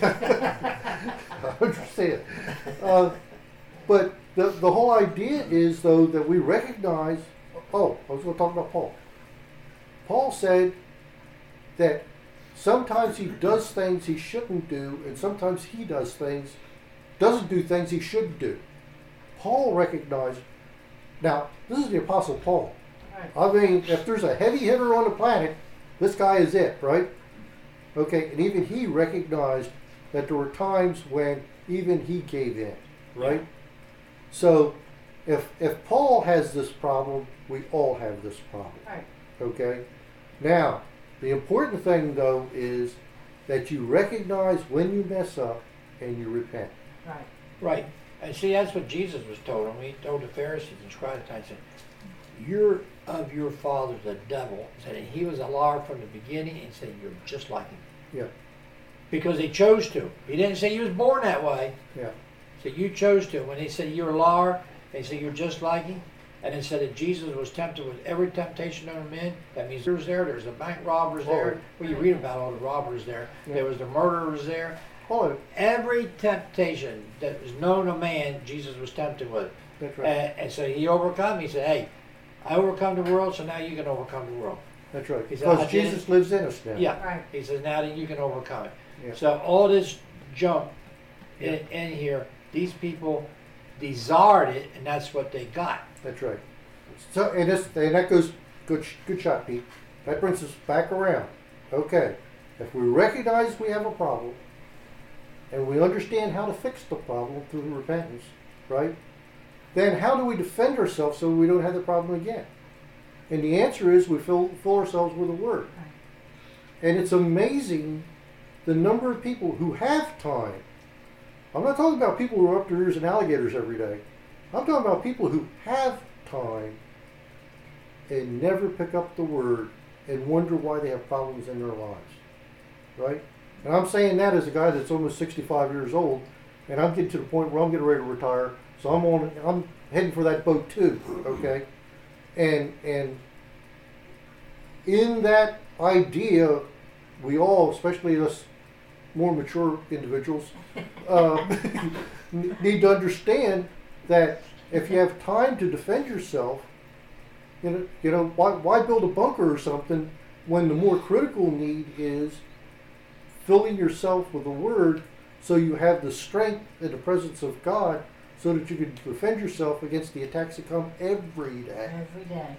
A: I understand. Uh, but the, the whole idea is, though, that we recognize. Oh, I was going to talk about Paul. Paul said that sometimes he does things he shouldn't do, and sometimes he does things, doesn't do things he should do. Paul recognized. Now, this is the Apostle Paul.
B: Right.
A: I mean, if there's a heavy hitter on the planet, this guy is it, right? Okay, and even he recognized that there were times when even he gave in, right? So, if if Paul has this problem, we all have this problem,
B: Right.
A: okay? Now, the important thing though is that you recognize when you mess up and you repent.
B: Right.
C: Right. And see, that's what Jesus was told him. He told the Pharisees and scribes, he said, "You're of your father, the devil." He said, and he was a liar from the beginning, and he said, "You're just like him."
A: Yeah,
C: Because he chose to. He didn't say he was born that way.
A: yeah,
C: He said, you chose to. When he said, you're a liar, they said, you're just like him. And it said that Jesus was tempted with every temptation known to men. That means there's there, there's the bank robbers there. Well, you read about all the robbers there.
A: Yeah.
C: There was the murderers there.
A: Paul,
C: Every temptation that was known to man, Jesus was tempted with.
A: that's right.
C: And, and so he overcome. He said, hey, I overcome the world, so now you can overcome the world.
A: That's right.
C: He said, I
A: Because
C: didn't-
A: Jesus lives in us now.
C: Yeah.
B: Right.
C: He says, now that you can overcome it.
A: Yeah.
C: So all this junk in, in here, these people desired it, and that's what they got.
A: That's right. So, and this, and that goes, good, sh- good shot, Pete. That brings us back around. Okay, if we recognize we have a problem, and we understand how to fix the problem through repentance, right? Then how do we defend ourselves so we don't have the problem again? And the answer is we fill, fill ourselves with the Word. And it's amazing the number of people who have time. I'm not talking about people who are up their ears in alligators every day. I'm talking about people who have time and never pick up the Word and wonder why they have problems in their lives, right? And I'm saying that as a guy that's almost sixty-five years old, and I'm getting to the point where I'm getting ready to retire, so I'm on, I'm heading for that boat too, okay? And and in that idea, we all, especially us more mature individuals, uh, need to understand that if you have time to defend yourself, You know, you know why, why build a bunker or something when the more critical need is filling yourself with the Word so you have the strength in the presence of God so that you can defend yourself against the attacks that come every day,
B: Every day.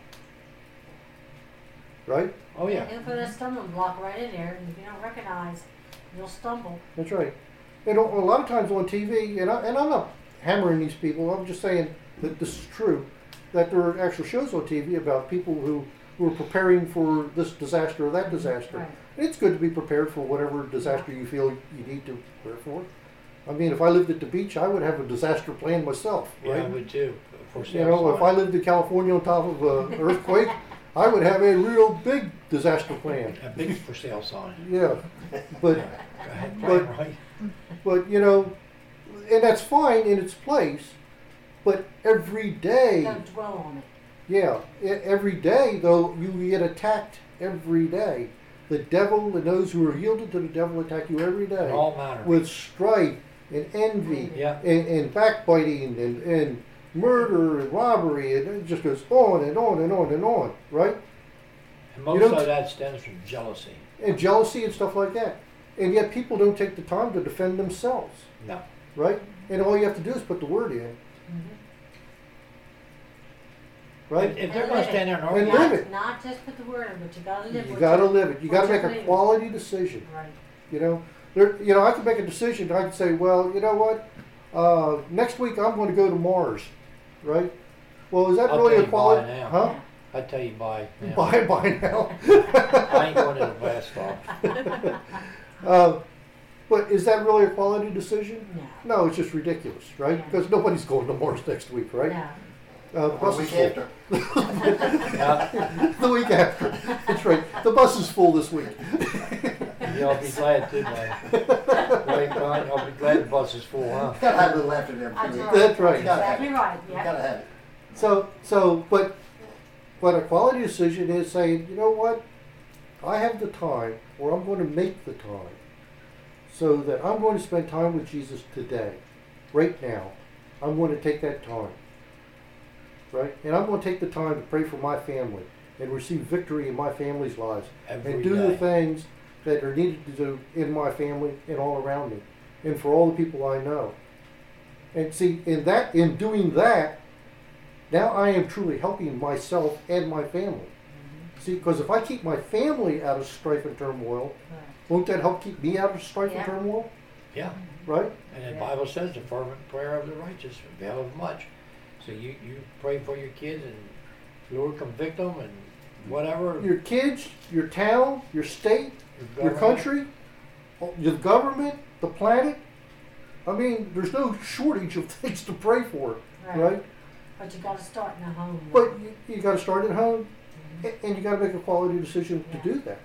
A: right?
C: Oh yeah.
B: He'll put a stumbling block right in there, and if you don't recognize, you'll stumble.
A: That's right. And a a lot of times on T V, and, I, and I'm not hammering these people, I'm just saying that this is true, that there are actual shows on T V about people who, who are preparing for this disaster or that disaster.
B: Right.
A: And it's good to be prepared for whatever disaster you feel you need to prepare for. I mean, if I lived at the beach, I would have a disaster plan myself,
C: Yeah, I
A: right?
C: would too. For
A: You know, if I lived in California on top of an earthquake, I would have a real big disaster plan.
C: a big for sale sign.
A: Yeah, but
C: Go ahead,
A: But-
C: right?
A: but you know, and that's fine in its place. But every day,
B: Don't dwell on it.
A: yeah, e- every day though you get attacked every day. The devil and those who are yielded to the devil attack you every
C: In
A: day
C: all manner.
A: with strife and envy
C: Yeah.
A: and, and backbiting and, and murder and robbery, and it just goes on and on and on and on, right?
C: And most
A: don't-
C: of that stems from jealousy.
A: And jealousy and stuff like that. And yet people don't take the time to defend themselves,
C: No.
A: right? And all you have to do is put the word in, right?
C: If, if they're
B: And
C: going
B: live
C: to stand there and
A: And
C: argue,
A: live
B: Not,
A: it.
B: not just put the word in, but you gotta live
A: You
B: what
A: got to
B: you-
A: live it. You got to
B: what
A: make
B: you
A: a
B: believe.
A: quality decision.
B: Right.
A: You know, there. You know, I could make a decision. I could say, well, you know what? Uh, next week I'm going to go to Mars, right? Well, is that
C: I'll
A: really
C: tell
A: a
C: you
A: quality?
C: bye now.
A: Huh?
C: I tell you bye. now.
A: Bye, bye now.
C: I ain't going to the blast stop.
A: uh, but is that really a quality decision?
B: No.
A: No, it's just ridiculous, right?
B: Yeah.
A: Because nobody's going to Mars next week, right?
B: No.
A: Uh, the
D: Or
A: bus
D: a
A: is
D: week
A: full.
D: after.
C: Yeah,
A: The week after. That's right. The bus is full this week.
C: yeah, I'll be glad too, man. Right, Brian? I'll be glad the bus is full, huh?
D: Gotta have a little after them.
B: That's
D: too.
B: right.
A: That's right.
D: You gotta have
B: Exactly
D: it.
B: right,
D: You
B: yeah.
D: gotta have it.
A: So, so, but, but a quality decision is saying, you know what? I have the time, or I'm going to make the time, so that I'm going to spend time with Jesus today, right now. I'm going to take that time, right? And I'm going to take the time to pray for my family and receive victory in my family's lives
C: Every
A: and do
C: day.
A: the things that are needed to do in my family and all around me, and for all the people I know. And see, in that, in doing that, now I am truly helping myself and my family. See, because if I keep my family out of strife and turmoil,
B: Right.
A: won't that help keep me out of strife
B: Yeah.
A: and turmoil?
C: Yeah.
A: Right?
C: And the
B: Yeah.
C: Bible says the fervent prayer of the righteous availeth much. So you, you pray for your kids and Lord convict them and whatever.
A: Your kids, your town, your state, your
C: government.
A: country, your government, the planet. I mean, there's no shortage of things to pray for,
B: Right.
A: right?
B: But you gotta start in the home.
A: But you, you got to start at home,
B: Mhm.
A: a- and you got to make a quality decision
B: Yeah.
A: to do that.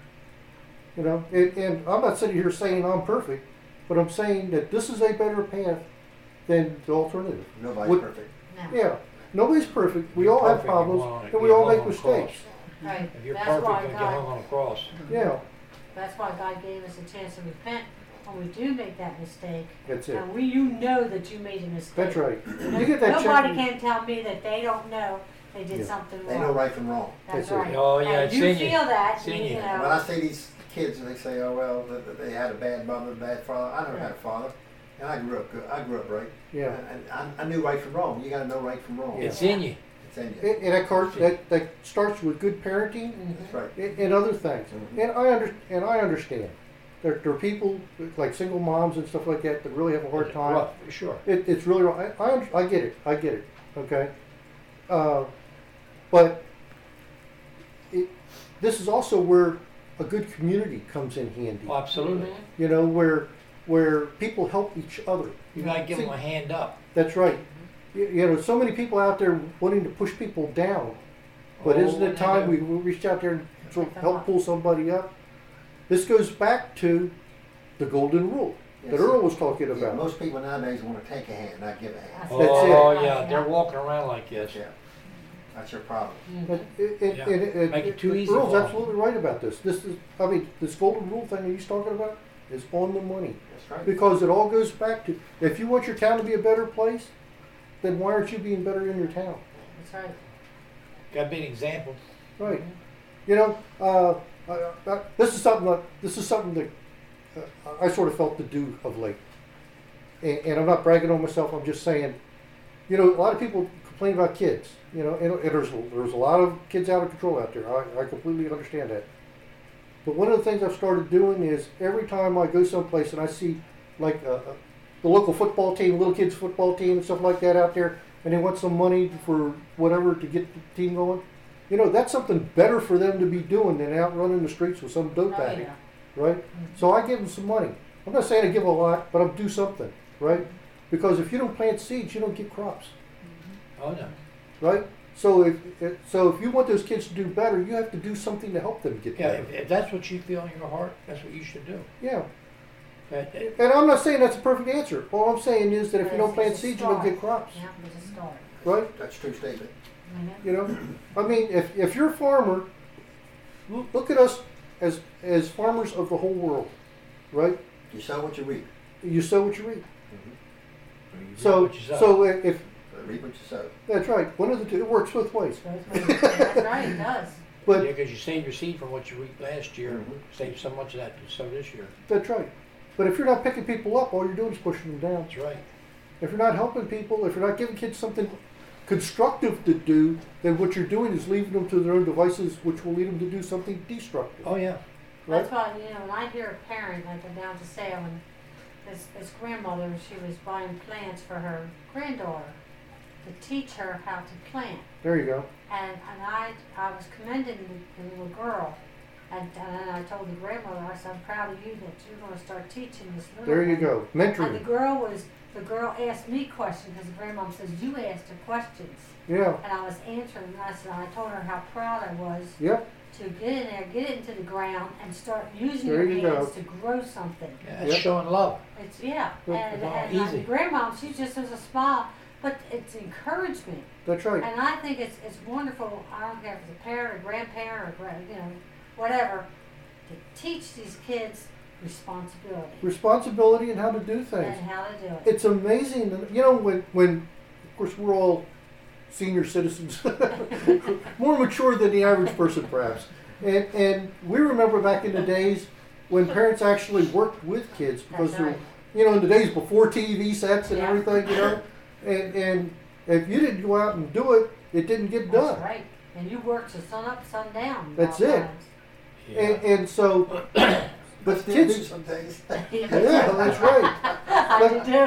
A: You know, and, and I'm not sitting here saying I'm perfect, but I'm saying that this is a better path than the alternative.
D: Nobody's
A: What-
D: perfect.
B: No.
A: Yeah, nobody's perfect. We
C: You're
A: all have
C: perfect, you
A: problems,
C: wanna
A: and we
C: get
A: all
C: hung
A: make
C: on the cross.
A: mistakes.
B: Right.
C: If you're
B: That's
C: perfect,
B: why
C: you're going to get hung
B: God,
C: on a cross.
A: Yeah,
B: that's why God gave us a chance to repent when we do make that mistake.
A: that's it.
B: And we, you know that you made a mistake.
A: That's right. You get that
B: Nobody
A: check.
B: can tell me that they don't know they did
A: Yeah.
B: something wrong.
D: They know right from wrong.
B: That's
A: That's it.
B: right.
C: Oh, yeah,
B: And
C: it's
B: you
C: in you.
B: feel that,
C: It's in
B: you
C: you.
B: know.
D: When I see these kids and they say, "Oh well, th- th- they had a bad mother, bad father," I never had a father, and I grew up good. I grew up right.
A: Yeah.
D: And, and I, I knew right from wrong. You got to know right from wrong.
C: It's in you.
D: It's in you.
A: And, and that, cart, that that starts with good parenting
B: Mhm.
D: That's right.
A: and, and other things.
D: Mhm.
A: And I under, and I understand. There, there are people like single moms and stuff like that that really have a hard time.
C: Rough, sure.
A: It, it's really wrong. I, I, under- I get it. I get it. Okay. Uh, but it, this is also where a good community comes in handy.
C: Oh, absolutely.
B: Mhm.
A: You know, where where people help each other.
C: You got to give
A: See,
C: them a hand up.
A: That's right. You, you know, so many people out there wanting to push people down. But
C: Oh,
A: isn't it
C: and
A: time we,
C: they-
A: we reached out there and sort of help pull somebody up? This goes back to the golden rule that
D: Yes.
A: Earl was talking
D: Yeah,
A: about.
D: most people nowadays want to take a hand, not give a hand.
B: That's
C: Oh,
B: it.
C: yeah, they're walking around like this.
D: Yeah. That's your problem.
B: Mhm.
A: But it, it,
C: Yeah.
A: it, it,
C: Make it too
A: it-
C: easy
A: Earl's
C: for 'em.
A: absolutely right about this. This is, I mean, this golden rule thing that he's talking about is on the money.
D: That's right.
A: Because it all goes back to, if you want your town to be a better place, then why aren't you being better in your town?
B: That's right.
C: Got to be an example.
A: Right. You know, uh, I, I, this is something that this is something that uh, I sort of felt to do of late, and, and I'm not bragging on myself. I'm just saying, you know, a lot of people complain about kids. You know, and, and there's there's a lot of kids out of control out there. I, I completely understand that. But one of the things I've started doing is every time I go someplace and I see like uh, the local football team, little kids football team and stuff like that out there, and they want some money for whatever to get the team going. You know, that's something better for them to be doing than out running the streets with some dope
B: Oh,
A: addict,
B: yeah.
A: right? So I give them some money. I'm not saying I give a lot, but I'll do something, right? Because if you don't plant seeds, you don't get crops,
C: Oh no.
A: right? So if if- so, if you want those kids to do better, you have to do something to help them get
C: Yeah,
A: better.
C: if, if that's what you feel in your heart, that's what you should do.
A: Yeah,
C: That- that-
A: and I'm not saying that's a perfect answer. All I'm saying is that if
B: But
A: you don't
B: it's-
A: plant
B: it's a
A: seeds, you don't
B: start.
A: get crops,
B: Yeah, it's a start.
A: right?
D: That's a true statement.
B: Mhm.
A: You know, I mean, if if you're a farmer, look, look at us as as farmers of the whole world, right?
D: You sow what you reap.
A: You sow what you reap.
C: you do
A: So
C: what you sow.
A: so if, if
D: Reap what you sow.
A: that's right, one of the two, it works both ways.
B: That's right, it does.
A: But
C: Yeah, because you saved your seed from what you reaped last year.
D: Mhm.
C: Save so much of that to sow this year.
A: that's right. But if you're not picking people up, all you're doing is pushing them down.
C: That's right.
A: If you're not helping people, if you're not giving kids something constructive to do, then what you're doing is leaving them to their own devices, which will lead them to do something destructive.
C: Oh yeah.
A: Right?
B: That's why, you know, when I hear a parent, like go down to sale, and this, this grandmother, she was buying plants for her granddaughter to teach her how to plant.
A: There you go.
B: And, and I, I was commending the, the little girl. And, and then I told the grandmother, I said, I'm proud of you that you're going to start teaching this little
A: There you
B: one."
A: go.
B: And the
A: Mentoring.
B: girl was, the girl asked me questions, because the grandmom says, you asked her questions.
A: Yeah.
B: And I was answering, and I said, I told her how proud I was
A: Yep.
B: to get in there, get it into the ground, and start using
A: There
B: your
A: you go.
B: hands to grow something.
C: Yeah, that's
A: Yep.
C: showing love.
B: It's, yeah,
A: Yep.
B: and,
C: It's all
B: and my
C: easy.
B: grandmom, she just has a smile, but it's encouragement.
A: That's right.
B: And I think it's, it's wonderful, I don't care if it's a parent, or grandparent, or, gra- you know, whatever, to teach these kids responsibility
A: Responsibility and how to do things.
B: and how to do it.
A: It's amazing. that- You know, when, when of course, we're all senior citizens, more mature than the average person, perhaps. And, and we remember back in the days when parents actually worked with kids because,
B: That's
A: they're,
B: right.
A: you know, in the days before T V sets and
B: Yeah.
A: everything, you know, and, and if you didn't go out and do it, it didn't get done.
B: That's right. And you work to sun up, sun down.
A: That's
B: a lot of
A: it.
B: times.
C: Yeah.
A: And, and so, but
D: Still do
A: kids,
D: some things.
A: yeah, that's right.
B: I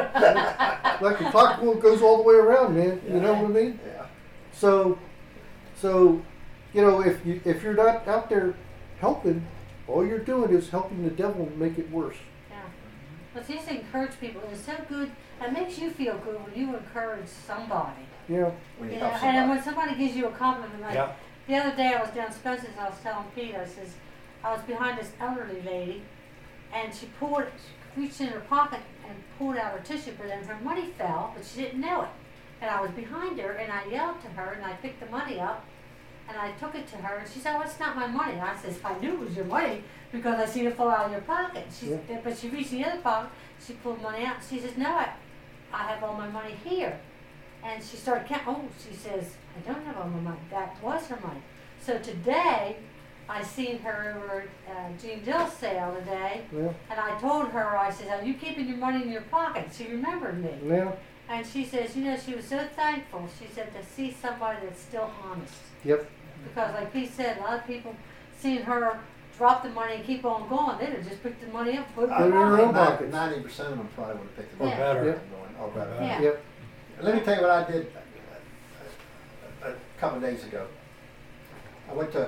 B: do.
A: Like the clock goes all the way around, man. You know what I mean?
D: Yeah.
A: So, so, you know, if you if you're not out there helping, all you're doing is helping the devil make it worse.
B: Yeah. But just to encourage people, it's so good. It makes you feel good when you encourage somebody.
A: Yeah,
D: When you
B: You know,
D: help
B: and
D: somebody.
B: when somebody gives you a compliment, like
C: Yeah.
B: the other day I was down Spencer's and I was telling Pete, I says, I was behind this elderly lady and she pulled, reached in her pocket and pulled out her tissue, but then her money fell, but she didn't know it. And I was behind her and I yelled to her and I picked the money up and I took it to her and she said, oh, it's not my money. And I says, I knew it was your money because I seen it fall out of your pocket. She,
A: Yeah.
B: But she reached the other pocket, she pulled money out and she says, no, I, I have all my money here. And she started counting. Oh, she says, I don't have all my money. That was her money. So today, I seen her over at uh, Gene Dill's sale today,
A: yeah,
B: and I told her, I said, are you keeping your money in your pocket? She remembered me.
A: yeah,
B: And she says, you know, she was so thankful. She said to see somebody that's still honest.
A: yep,
B: Because like Pete said, a lot of people seeing her drop the money and keep on going, they'd have just picked the money up, put it in
A: Put it in
B: their
A: her own
B: pocket.
A: pockets.
D: Ninety percent of them probably would have picked it
C: Or
D: up.
B: Yeah.
C: better.
A: Yeah.
D: Going, or better.
B: Yeah.
A: yep,
D: Let me tell you what I did a, a, a couple of days ago. I went to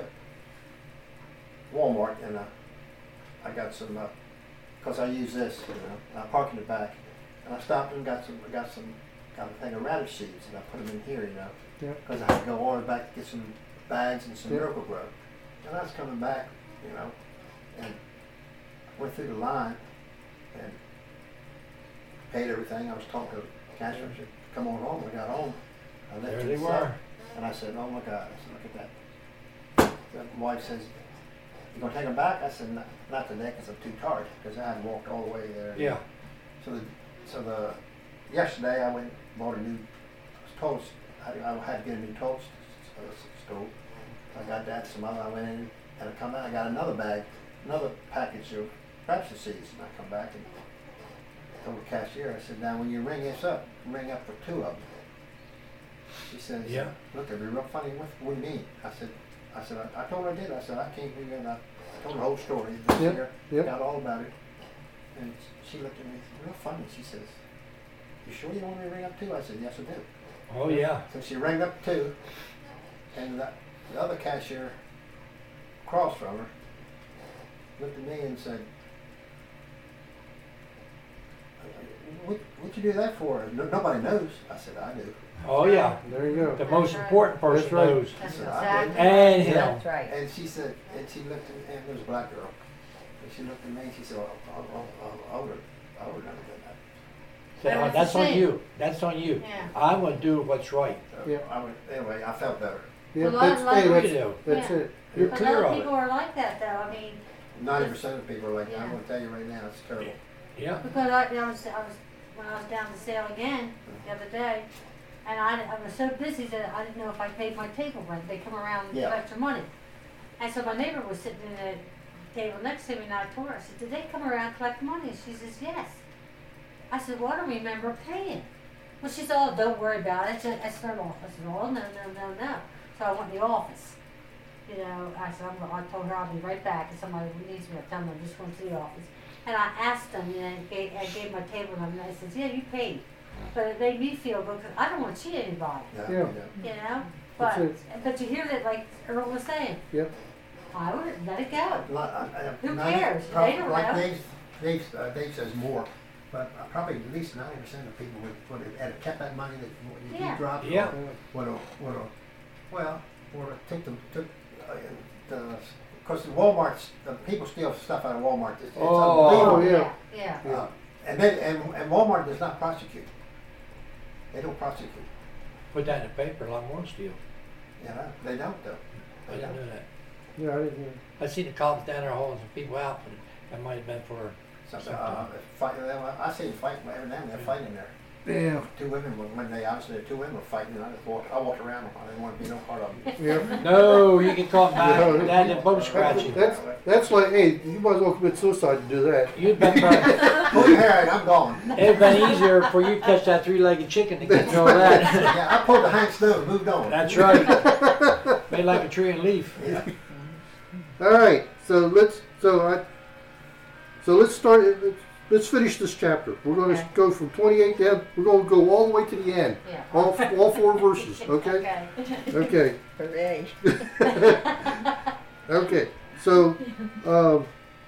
D: Walmart and uh, I got some, because I use this, you know, I park in the back, and I stopped and got some, got some, got a thing of radish seeds, and I put them in here, you know,
A: Yeah.
D: because I had to go all the way back to get some bags and some
A: Yeah.
D: Miracle Grow. And I was coming back, you know, and went through the line and paid everything. I was talking to the cashier, I said, come on home. I got home. I left
C: There
D: it
C: they
D: set.
C: were.
D: And I said, oh my God. I said, look at that. The wife says, you gonna take them back? I said, not, not today because I'm too tired because I had walked all the way there.
C: Yeah.
D: So the, so the, yesterday I went and bought a new toast. I, I had to get a new toast uh, stove. I got that, some other, I went in, and I come out, I got another bag, another package of Pepsi seeds, and I come back and told the cashier, I said, now when you ring this up, ring up for two of them. She says,
C: Yeah.
D: look, it'd be real funny, what, what do you mean? I said, I said, I, I told her I did, I said, I came here and I told her the whole story, this
A: Yep,
D: here,
A: yep.
D: got all about it. And she looked at me, real funny, she says, you sure you want me to ring up two? I said, yes I do.
C: Oh yeah.
D: So she rang up two, and the, the other cashier across from her looked at me and said, what, what'd you do that for? No, nobody knows. I said, I do.
C: Oh yeah.
A: There you go.
C: The most important person
A: That's right.
C: knows.
B: That's
D: So I did.
B: exactly.
C: And him.
F: That's right.
D: And she said, and she looked at, and it was a black girl. And she looked at me and she said, oh, oh, oh, oh, I would have, I would have never done that.
C: Say,
B: But
C: oh,
B: it's
C: that's
B: the
C: on
B: same.
C: you. That's on you.
B: Yeah.
C: I'm gonna do what's right.
D: So
A: Yeah.
D: I would, anyway, I felt better.
A: Yeah,
B: A lot-
A: that's,
B: a lot
A: hey,
B: of
C: What
A: that's,
C: do you do?
A: that's
B: Yeah.
A: it.
C: You're
B: But a
C: clear
B: lot of
C: of
B: people
C: it.
B: are like that, though. I mean,
D: Ninety percent of people are like that. I'm
B: Yeah.
D: going to tell you right now, it's terrible.
C: Yeah.
B: because I, I was, I was, when I was down to sale again the other day, and I, I was so busy that I didn't know if I paid my table rent. They come around and
D: Yeah.
B: collect your money. And so my neighbor was sitting in the table next to me, and I told her, I said, did they come around and collect money? And she says, yes. I said, well, I don't remember paying. Well, she said, oh, don't worry about it. It's, a, it's their office. I said, oh, no, no, no, no. So I went in the office. You know, I said, I'm, I told her I'll be right back. If somebody needs me, I'll tell them I just went to the office. And I asked them, you know, I gave, I gave my table number, and I said, yeah, you paid. But it made me feel good because I don't want to cheat anybody,
D: Yeah.
A: Yeah.
B: you know? But
A: That's
B: but you hear that, like Earl was saying,
A: Yep.
B: I would let it go.
D: Not- I- I-
B: Who
D: ninety
B: cares? They
D: prob-
B: don't
D: like
B: know.
D: Dave, Dave, uh, Dave says more, but uh, probably at least ninety percent of people would, would have had kept that money that you
B: Yeah.
D: you dropped.
C: Yeah.
D: Would have, would have, well, would have took them, took, uh, the, of course, the Walmart's, the people steal stuff out of Walmart. It's, it's
C: Oh.
A: Oh,
D: unbelievable.
A: yeah.
B: Yeah.
D: Uh, and then, and, and Walmart does not prosecute. They don't prosecute.
C: Put that in the paper. A lot more steal.
D: You know, they don't though.
C: I
D: They
C: didn't
D: don't.
C: know that.
A: Yeah, I didn't hear.
C: I seen the cops down there hauling some people out, but that might have been for.
D: So, uh, fight, I see them fighting every now and then. They're fighting there.
A: Yeah.
D: Two women were, when they obviously the two women were fighting, and I just walked, I walked around them. I didn't want to be no part of them.
A: Yeah.
C: No, you can talk back.
A: Yeah.
C: That didn't both scratch you.
A: That's, that's like, hey, you might as well commit suicide to do that.
C: You'd been better.
D: Pull your hair out, I'm gone.
C: It'd been easier for you to catch that three-legged chicken to get through all that.
D: Yeah, I pulled the Hank Snow and moved on.
C: That's right. Made like a tree and leaf.
D: Yeah.
A: All right, so let's so I so let's start. Let's, let's finish this chapter. We're going to
B: Okay.
A: go from twenty-eight down. We're going to go all the way to the end.
B: Yeah.
A: All all four verses. Okay.
B: Okay.
A: Okay.
F: Hooray.
A: Okay. So, um,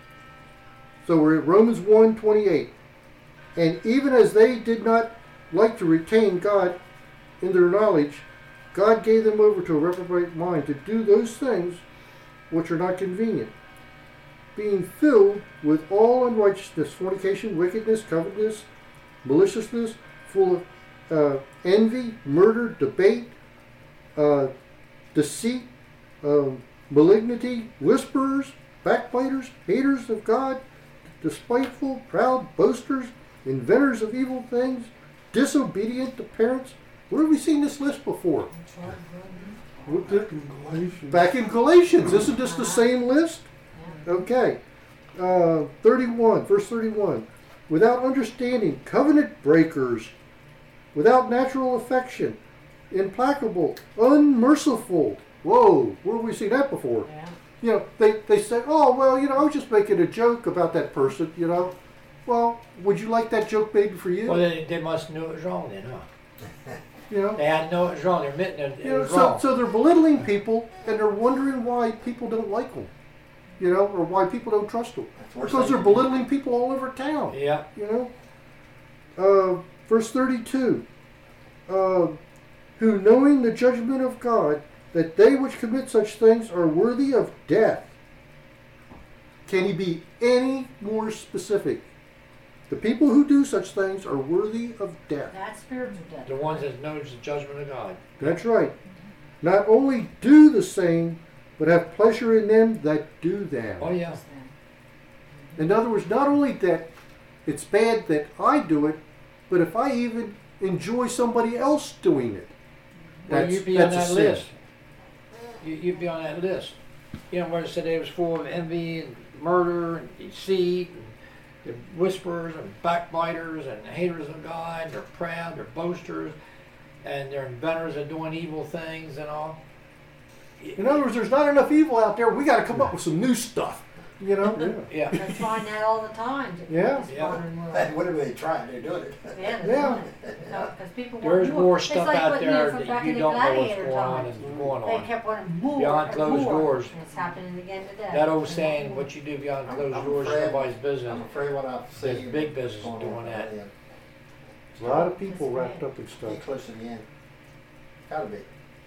A: so we're at Romans one twenty-eight, and even as they did not like to retain God in their knowledge, God gave them over to a reprobate mind to do those things which are not convenient, being filled with all unrighteousness, fornication, wickedness, covetousness, maliciousness, full of uh, envy, murder, debate, uh, deceit, um, malignity, whisperers, backbiters, haters of God, despiteful, proud, boasters, inventors of evil things, disobedient to parents. Where have we seen this list before? What the-
E: Back in Galatians.
A: Back in Galatians. Isn't this the same list? Okay. Uh, thirty-one, verse thirty-one. Without understanding, covenant breakers, without natural affection, implacable, unmerciful. Whoa, where have we seen that before?
B: Yeah.
A: You know, they, they said, oh, well, you know, I was just making a joke about that person, you know. Well, would you like that joke made for you?
C: Well, they, they must know it was wrong then, huh?
A: You know?
C: They had to know it was wrong. They're admitting it, it
A: You know,
C: was
A: so,
C: wrong.
A: so they're belittling people, and they're wondering why people don't like them, you know, or why people don't trust them.
D: That's worse
A: Because
D: than-
A: they're belittling people all over town,
C: Yeah.
A: you know. Uh, verse thirty-two, uh, who knowing the judgment of God, that they which commit such things are worthy of death. Can he be any more specific? The people who do such things are worthy of death.
B: That's spiritual death.
C: The ones that knows the judgment of God.
A: That's right. Not only do the same, but have pleasure in them that do them.
C: Oh, yeah.
A: In other words, not only that it's bad that I do it, but if I even enjoy somebody else doing it,
C: Well,
A: that's,
C: you'd be on
A: that's a
C: that
A: sin.
C: list. you, you'd be on that list. You know, where it said it was full of envy and murder and deceit and they're whisperers and backbiters and haters of God. And they're proud, they're boasters, and they're inventors of doing evil things and all.
A: In other words, there's not enough evil out there. We got to come up with some new stuff. You know?
C: Yeah.
B: They're trying that all the time. To
A: Yeah.
B: this
C: Yeah.
B: modern world.
D: Hey, whatever they try, they're doing it.
B: Yeah, they're
A: Yeah.
B: doing it. No, 'cause people
C: There's
B: want
C: more
B: more.
C: stuff
B: It's like
C: out
B: what, you know,
C: there
B: from
C: that
B: back
C: you
B: in the
C: don't know what's
B: gladiator
C: going on
B: times.
C: and going
B: They
C: on.
B: kept wanting more
C: Beyond
B: and
C: closed
B: more.
C: doors.
B: And it's happening again today.
C: That old saying, what you do beyond
D: I'm-
C: closed
D: I'm
C: doors is
D: afraid-
C: nobody's business.
D: I'm afraid what I see.
C: There's big business
D: going
C: doing
D: on
C: that.
D: right now.
A: A lot of people wrapped up in stuff.
D: Get close to the end. Gotta be.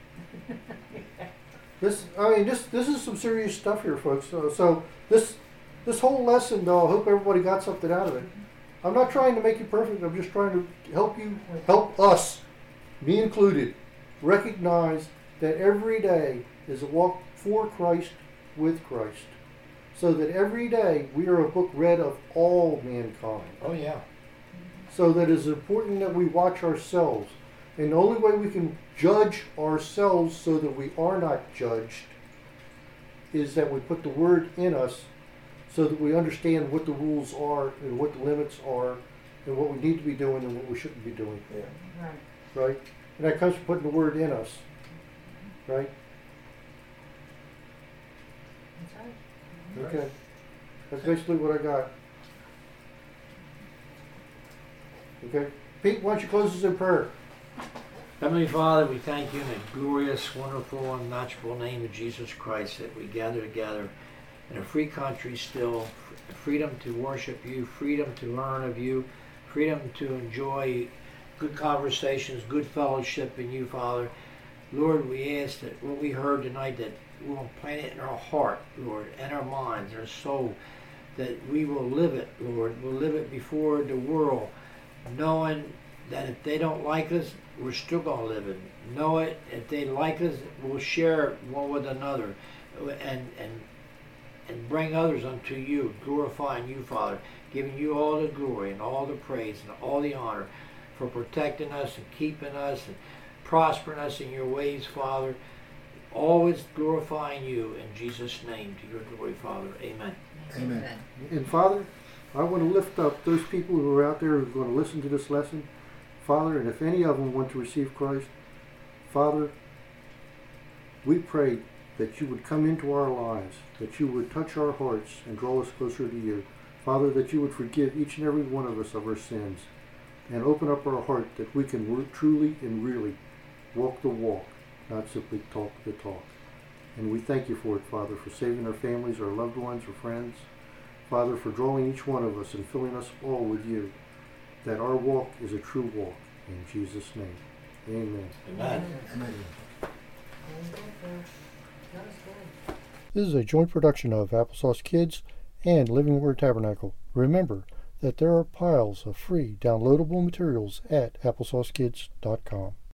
A: This, I mean, this this is some serious stuff here, folks. So, so this this whole lesson, though, I hope everybody got something out of it. I'm not trying to make you perfect. I'm just trying to help you, help us, me included, recognize that every day is a walk for Christ, with Christ, so that every day we are a book read of all mankind.
C: Oh yeah.
A: So that it's important that we watch ourselves. And the only way we can judge ourselves so that we are not judged is that we put the word in us so that we understand what the rules are and what the limits are and what we need to be doing and what we shouldn't be doing.
D: Yeah.
B: Right.
A: Right? And that comes from putting the word in us. Right?
B: That's right.
A: Okay. That's basically what I got. Okay. Pete, why don't you close us in prayer?
C: Heavenly Father, we thank you in the glorious, wonderful, unmatchable name of Jesus Christ that we gather together in a free country still, f- freedom to worship you, freedom to learn of you, freedom to enjoy good conversations, good fellowship in you, Father. Lord, we ask that what we heard tonight, that we will plant it in our heart, Lord, and our minds, our soul, that we will live it, Lord. We'll live it before the world, knowing that if they don't like us, we're still going to live it. Know it. If they like us, we'll share it one with another and and and bring others unto you, glorifying you, Father, giving you all the glory and all the praise and all the honor for protecting us and keeping us and prospering us in your ways, Father. Always glorifying you in Jesus' name, to your glory, Father. Amen.
D: Amen.
A: And Father, I want to lift up those people who are out there who are going to listen to this lesson. Father, and if any of them want to receive Christ, Father, we pray that you would come into our lives, that you would touch our hearts and draw us closer to you. Father, that you would forgive each and every one of us of our sins and open up our heart that we can work truly and really walk the walk, not simply talk the talk. And we thank you for it, Father, for saving our families, our loved ones, our friends. Father, for drawing each one of us and filling us all with you, that our walk is a true walk. In Jesus' name, amen.
C: Amen.
D: Amen.
B: That was good.
A: This is a joint production of Applesauce Kids and Living Word Tabernacle. Remember that there are piles of free downloadable materials at applesauce kids dot com.